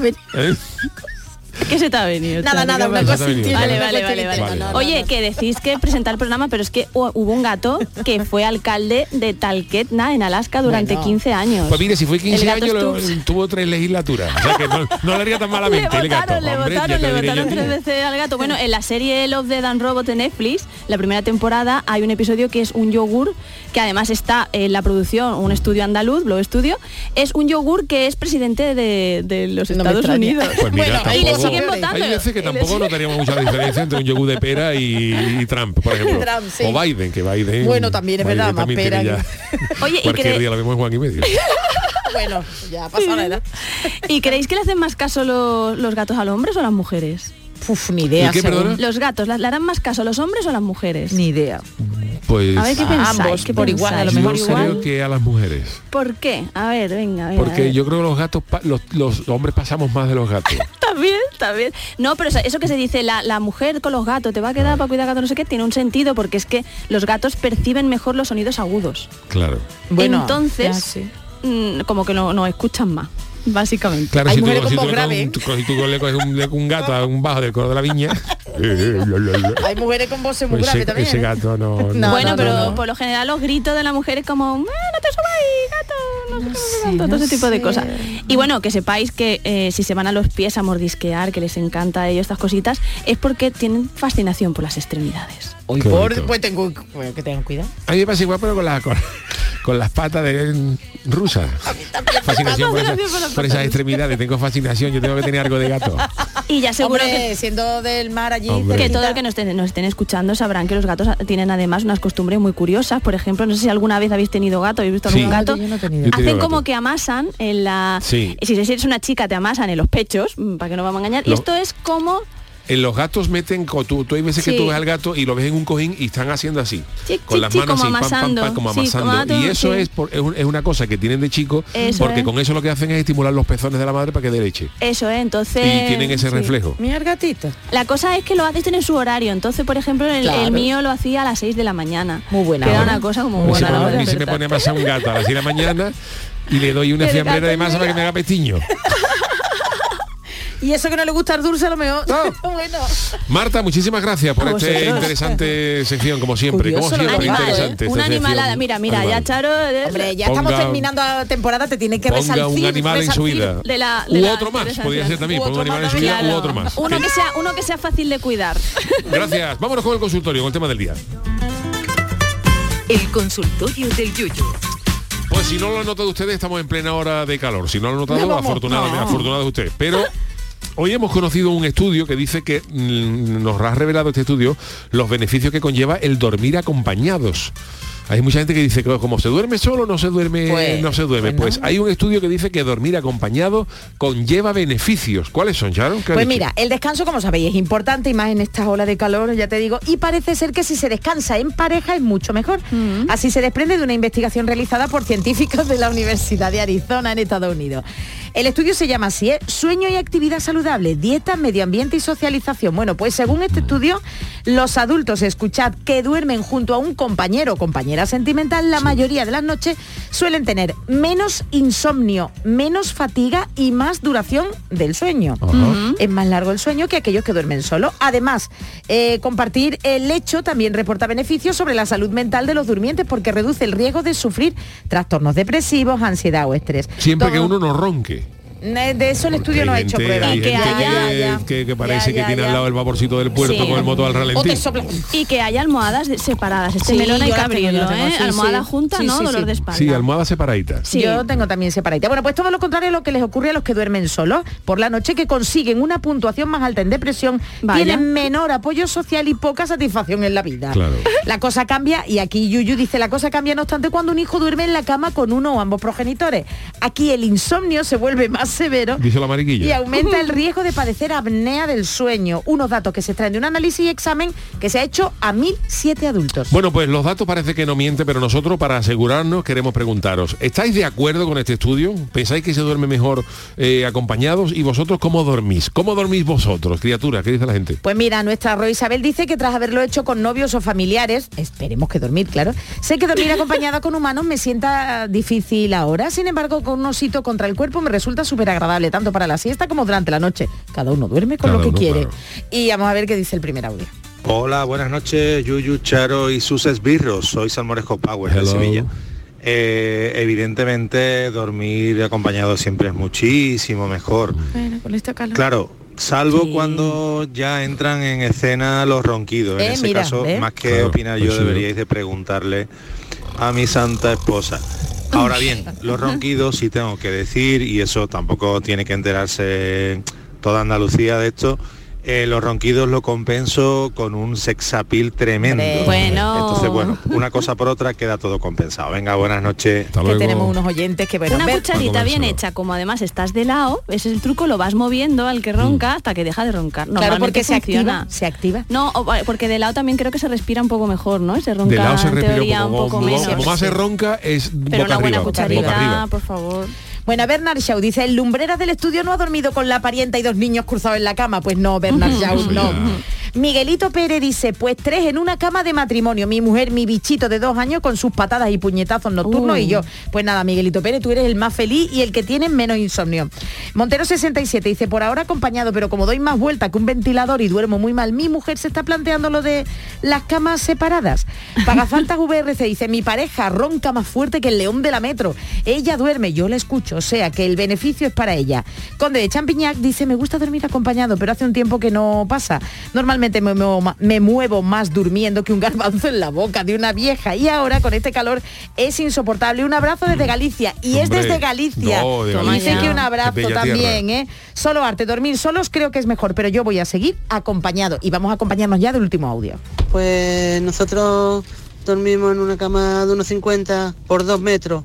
¿Qué se te ha venido? Nada, una cosa. Vale. Oye, que decís que presentar el programa, pero es que hubo un gato que fue alcalde de Talkeetna, en Alaska, durante 15 años. Pues mire, si fue 15 años, tuvo 3 legislaturas. O sea que no le haría tan malamente le votaron 3 veces al gato. Bueno, en la serie Love, Death and Robots de Netflix, la primera temporada, hay un episodio que es un yogur, que además está en la producción, un estudio andaluz, Blow Studio, es un yogur que es presidente de los Estados Unidos. Pues mira, y le siguen votando. Hay veces que tampoco notaríamos mucha diferencia entre un yogur de pera y Trump, por ejemplo. Trump, sí. O Biden, que Biden... Bueno, también es verdad, más pera. Oye, cualquier día lo vemos en Juan y Medio. Bueno, ya ha pasado la edad. ¿Y creéis que le hacen más caso los gatos a los hombres o a las mujeres? Ni idea. ¿Qué, los gatos, ¿le harán más caso a los hombres o a las mujeres? Ni idea. Pues a ver, ¿qué pensáis? Ambos, por igual, a lo mejor yo creo que a las mujeres. ¿Por qué? A ver, venga. Porque yo creo que los gatos, los hombres pasamos más de los gatos. También. No, pero eso que se dice, la mujer con los gatos te va a quedar para cuidar gatos, no sé qué, tiene un sentido, porque es que los gatos perciben mejor los sonidos agudos. Claro. Bueno, entonces, como que no escuchan más. Básicamente. Claro, hay si mujeres tú le coges un gato a un bajo del coro de la viña. Hay mujeres con voces muy graves también. Ese gato no. Bueno, pero por lo general los gritos de la mujer es como, no te subáis, gato, todo ese tipo de cosas. Y bueno, que sepáis que si se van a los pies a mordisquear, que les encanta a ellos estas cositas, es porque tienen fascinación por las extremidades. Pues que tengan cuidado. A mí me pasa igual, pero con las patas de rusas. Fascinación por esas extremidades. Tengo fascinación, yo tengo que tener algo de gato. Y ya seguro que siendo del mar allí, que todo el que nos estén escuchando sabrán que los gatos tienen además unas costumbres muy curiosas. Por ejemplo, no sé si alguna vez habéis tenido gato, habéis visto algún gato. Hacen como que amasan en la... Si eres una chica te amasan en los pechos, para que no vamos a engañar. Y esto es como... En los gatos meten, tú hay veces que tú ves al gato y lo ves en un cojín y están haciendo así, con las manos así, amasando. Como amasando. Y eso es una cosa que tienen de chico, porque con eso lo que hacen es estimular los pezones de la madre para que dé leche. Eso es, entonces... Y tienen ese reflejo. Mira el gatito. La cosa es que lo hacen en su horario. Entonces, por ejemplo, el mío lo hacía a las 6 de la mañana. Muy buena. Que era una cosa como buena. A mí se me pone a amasar un gato a las 6 de la mañana y le doy una fiambrera de masa para que me haga pestiño. Y eso que no le gusta el dulce a lo mejor. No. Bueno. Marta, muchísimas gracias por esta interesante sección, como siempre. Curioso, como siempre, interesante. Una animalada. Mira, ya Charo... Hombre, ya estamos terminando la temporada, te tiene que resaltar. Un animal en su vida. U otro más, podría ser también. Ponga un animal en su vida u otro más. Uno que sea fácil de cuidar. Gracias. Vámonos con el consultorio, con el tema del día. El consultorio del Yuyu. Pues si no lo han notado ustedes, estamos en plena hora de calor. Si no lo han notado, afortunado usted. Pero hoy hemos conocido un estudio que dice que nos ha revelado este estudio los beneficios que conlleva el dormir acompañados. Hay mucha gente que dice que como se duerme solo, no se duerme. Pues hay un estudio que dice que dormir acompañado conlleva beneficios. ¿Cuáles son, Sharon? Pues mira, el descanso, como sabéis, es importante, y más en estas olas de calor, ya te digo, y parece ser que si se descansa en pareja es mucho mejor. Así se desprende de una investigación realizada por científicos de la Universidad de Arizona en Estados Unidos. El estudio se llama así, Sueño y actividad saludable, dieta, medio ambiente y socialización. Bueno, pues según este estudio, los adultos, escuchad, que duermen junto a un compañero o compañera sentimental, la mayoría de las noches suelen tener menos insomnio, menos fatiga y más duración del sueño. Es más largo el sueño que aquellos que duermen solo. Además, compartir el lecho también reporta beneficios sobre la salud mental de los durmientes, porque reduce el riesgo de sufrir trastornos depresivos, ansiedad o estrés. Siempre que uno no ronque. De eso el estudio no ha hecho pruebas. Que parece que tiene al lado el vaporcito del puerto con el motor al ralentí. Y que haya almohadas separadas. Melón hay que abrirlo, almohada junta, ¿no? Dolor de espalda. Sí, almohada separadita. Sí. Yo tengo también separadita. Bueno, pues todo lo contrario a lo que les ocurre a los que duermen solos por la noche, que consiguen una puntuación más alta en depresión, tienen menor apoyo social y poca satisfacción en la vida. Claro. La cosa cambia, y aquí Yuyu dice, la cosa cambia no obstante cuando un hijo duerme en la cama con uno o ambos progenitores. Aquí el insomnio se vuelve más severo, dice la mariquilla, y aumenta el riesgo de padecer apnea del sueño. Unos datos que se extraen de un análisis y examen que se ha hecho a 1.007 adultos. Bueno, pues los datos parece que no mienten, pero nosotros, para asegurarnos, queremos preguntaros, ¿estáis de acuerdo con este estudio? ¿Pensáis que se duerme mejor acompañados? ¿Y vosotros cómo dormís? ¿Cómo dormís vosotros, criaturas? ¿Qué dice la gente? Pues mira, nuestra Roy Isabel dice que tras haberlo hecho con novios o familiares, esperemos que dormir, claro, sé que dormir acompañada con humanos me sienta difícil ahora, sin embargo, con un osito contra el cuerpo me resulta súper agradable, tanto para la siesta como durante la noche. Cada uno duerme con lo que quiere. Claro. Y vamos a ver qué dice el primer audio. Hola, buenas noches, Yuyu, Charo y sus esbirros. Soy Salmoresco Power de Sevilla. Evidentemente dormir acompañado siempre es muchísimo mejor. Bueno, con este calor. Claro, salvo cuando ya entran en escena los ronquidos. En ese caso, más que opinar yo, deberíais de preguntarle a mi santa esposa. Ahora bien, los ronquidos sí tengo que decir, y eso tampoco tiene que enterarse toda Andalucía de esto, los ronquidos lo compenso con un sex appeal tremendo. Bueno. Entonces, bueno, una cosa por otra queda todo compensado. Venga, buenas noches. Hasta luego. Que tenemos unos oyentes que una cucharita bien hecha, como además estás de lado, ese es el truco, lo vas moviendo al que ronca hasta que deja de roncar. Claro, porque se activa. No, porque de lado también creo que se respira un poco mejor, ¿no? Se ronca, de lado se respira un poco menos. Como más se ronca es pero boca una buena arriba, cucharita, boca arriba. por favor. Bueno, Bernard Shaw dice, el lumbreras del estudio no ha dormido con la parienta y 2 niños cruzados en la cama. Pues no, Bernard Shaw, no. Miguelito Pérez dice, pues 3 en una cama de matrimonio, mi mujer, mi bichito de 2 años con sus patadas y puñetazos nocturnos y yo. Pues nada, Miguelito Pérez, tú eres el más feliz y el que tiene menos insomnio. Montero 67 dice, por ahora acompañado, pero como doy más vuelta que un ventilador y duermo muy mal, mi mujer se está planteando lo de las camas separadas. Pagafaltas VRC dice, mi pareja ronca más fuerte que el león de la metro. Ella duerme, yo la escucho, o sea que el beneficio es para ella. Conde de Champiñac dice, me gusta dormir acompañado, pero hace un tiempo que no pasa. Normalmente me muevo más durmiendo que un garbanzo en la boca de una vieja, y ahora con este calor es insoportable. Un abrazo desde Galicia, y es desde Galicia. No, de dice Galicia. que un abrazo también, Solo arte, dormir solos creo que es mejor, pero yo voy a seguir acompañado, y vamos a acompañarnos ya del último audio. Pues nosotros dormimos en una cama de 1,50 por 2 metros.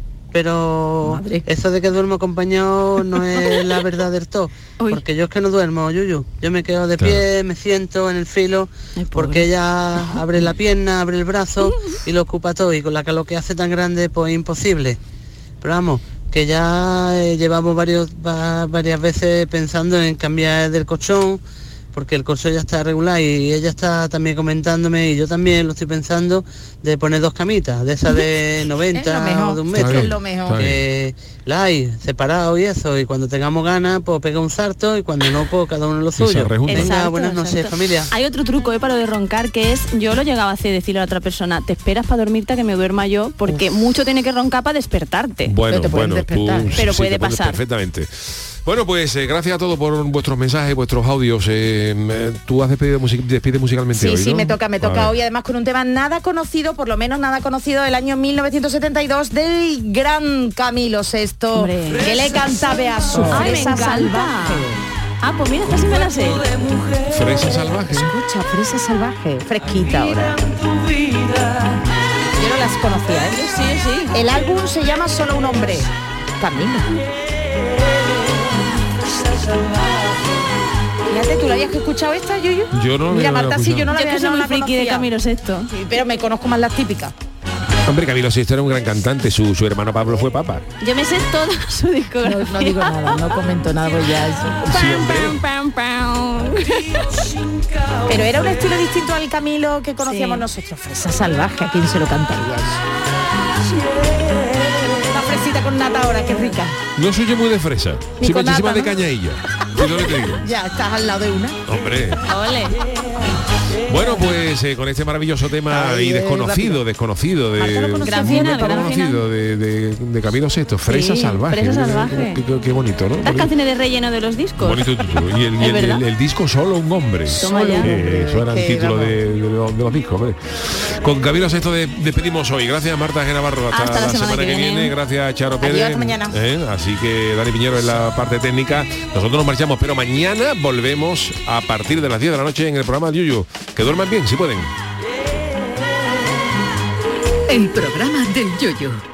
Pero eso de que duermo acompañado no es la verdad del todo. Porque yo es que no duermo, Yuyu. Yo me quedo de pie, me siento en el filo, porque ella abre la pierna, abre el brazo y lo ocupa todo. Y con la calor que hace tan grande, pues imposible. Pero vamos, que ya llevamos varias veces pensando en cambiar del colchón, porque el colchón ya está regular, y ella está también comentándome, y yo también lo estoy pensando, de poner 2 camitas, de esas de 90 o de 1 metro. Es lo mejor. Que la hay, separado y eso, y cuando tengamos ganas, pues pega un salto, y cuando no, pues cada uno lo suyo. Venga, buenas noches, familia. Hay otro truco para lo de roncar, que es, yo lo llegaba a hacer, decirle a la otra persona, te esperas para dormirte a que me duerma yo, porque mucho tiene que roncar para despertarte. Bueno, pero puede pasar. Perfectamente. Bueno, pues gracias a todos por vuestros mensajes, vuestros audios. Tú has despedido musicalmente hoy, ¿no? Sí, me toca hoy, además con un tema nada conocido, por lo menos nada conocido del año 1972 del gran Camilo VI, Hombre. que le cantaba a su Fresa Salvaje. Ah, pues mira, esta sí me la sé. Fresa Salvaje. Escucha, Fresa Salvaje, fresquita ahora. Yo no las conocía, ¿eh? Sí. El álbum se llama Solo un hombre. Camilo. Fíjate, ¿tú la habías escuchado esta, Yuyu? Yo no. Mira, Marta, sí, yo no la había escuchado. Yo que soy muy friki de Camilo VI. Sí, pero me conozco más las típicas. Hombre, Camilo VI era un gran cantante, su hermano Pablo fue papa. Yo me sé toda su discografía. No digo nada, no comento nada, pues ya eso. Pero era un estilo distinto al Camilo que conocíamos nosotros. Fresa Salvaje, ¿a quién se lo cantaría eso? Una fresita con nata ahora, qué rica. No soy yo muy de fresa, Ni sí con muchísima nata, de ¿no? cañailla. ¿Sí lo que te digo? Ya, estás al lado de una. Hombre. Ole. Bueno, pues con este maravilloso tema y desconocido de Camilo VI, Fresa Salvaje. Fresa Salvaje. Qué bonito, ¿no? Las canciones de relleno de los discos. Bonito título. Y el disco Solo un hombre. Toma ya. Eso era el título de los discos. Hombre. Con Camilo VI despedimos hoy. Gracias Marta G. Navarro. Hasta la semana que viene. Gracias Charo Pérez. Adiós, mañana. Así que Dani Piñero en la parte técnica. Nosotros nos marchamos, pero mañana volvemos a partir de las 10 de la noche en el programa de Yuyu. Que duerman bien, si pueden. El programa del Yoyo.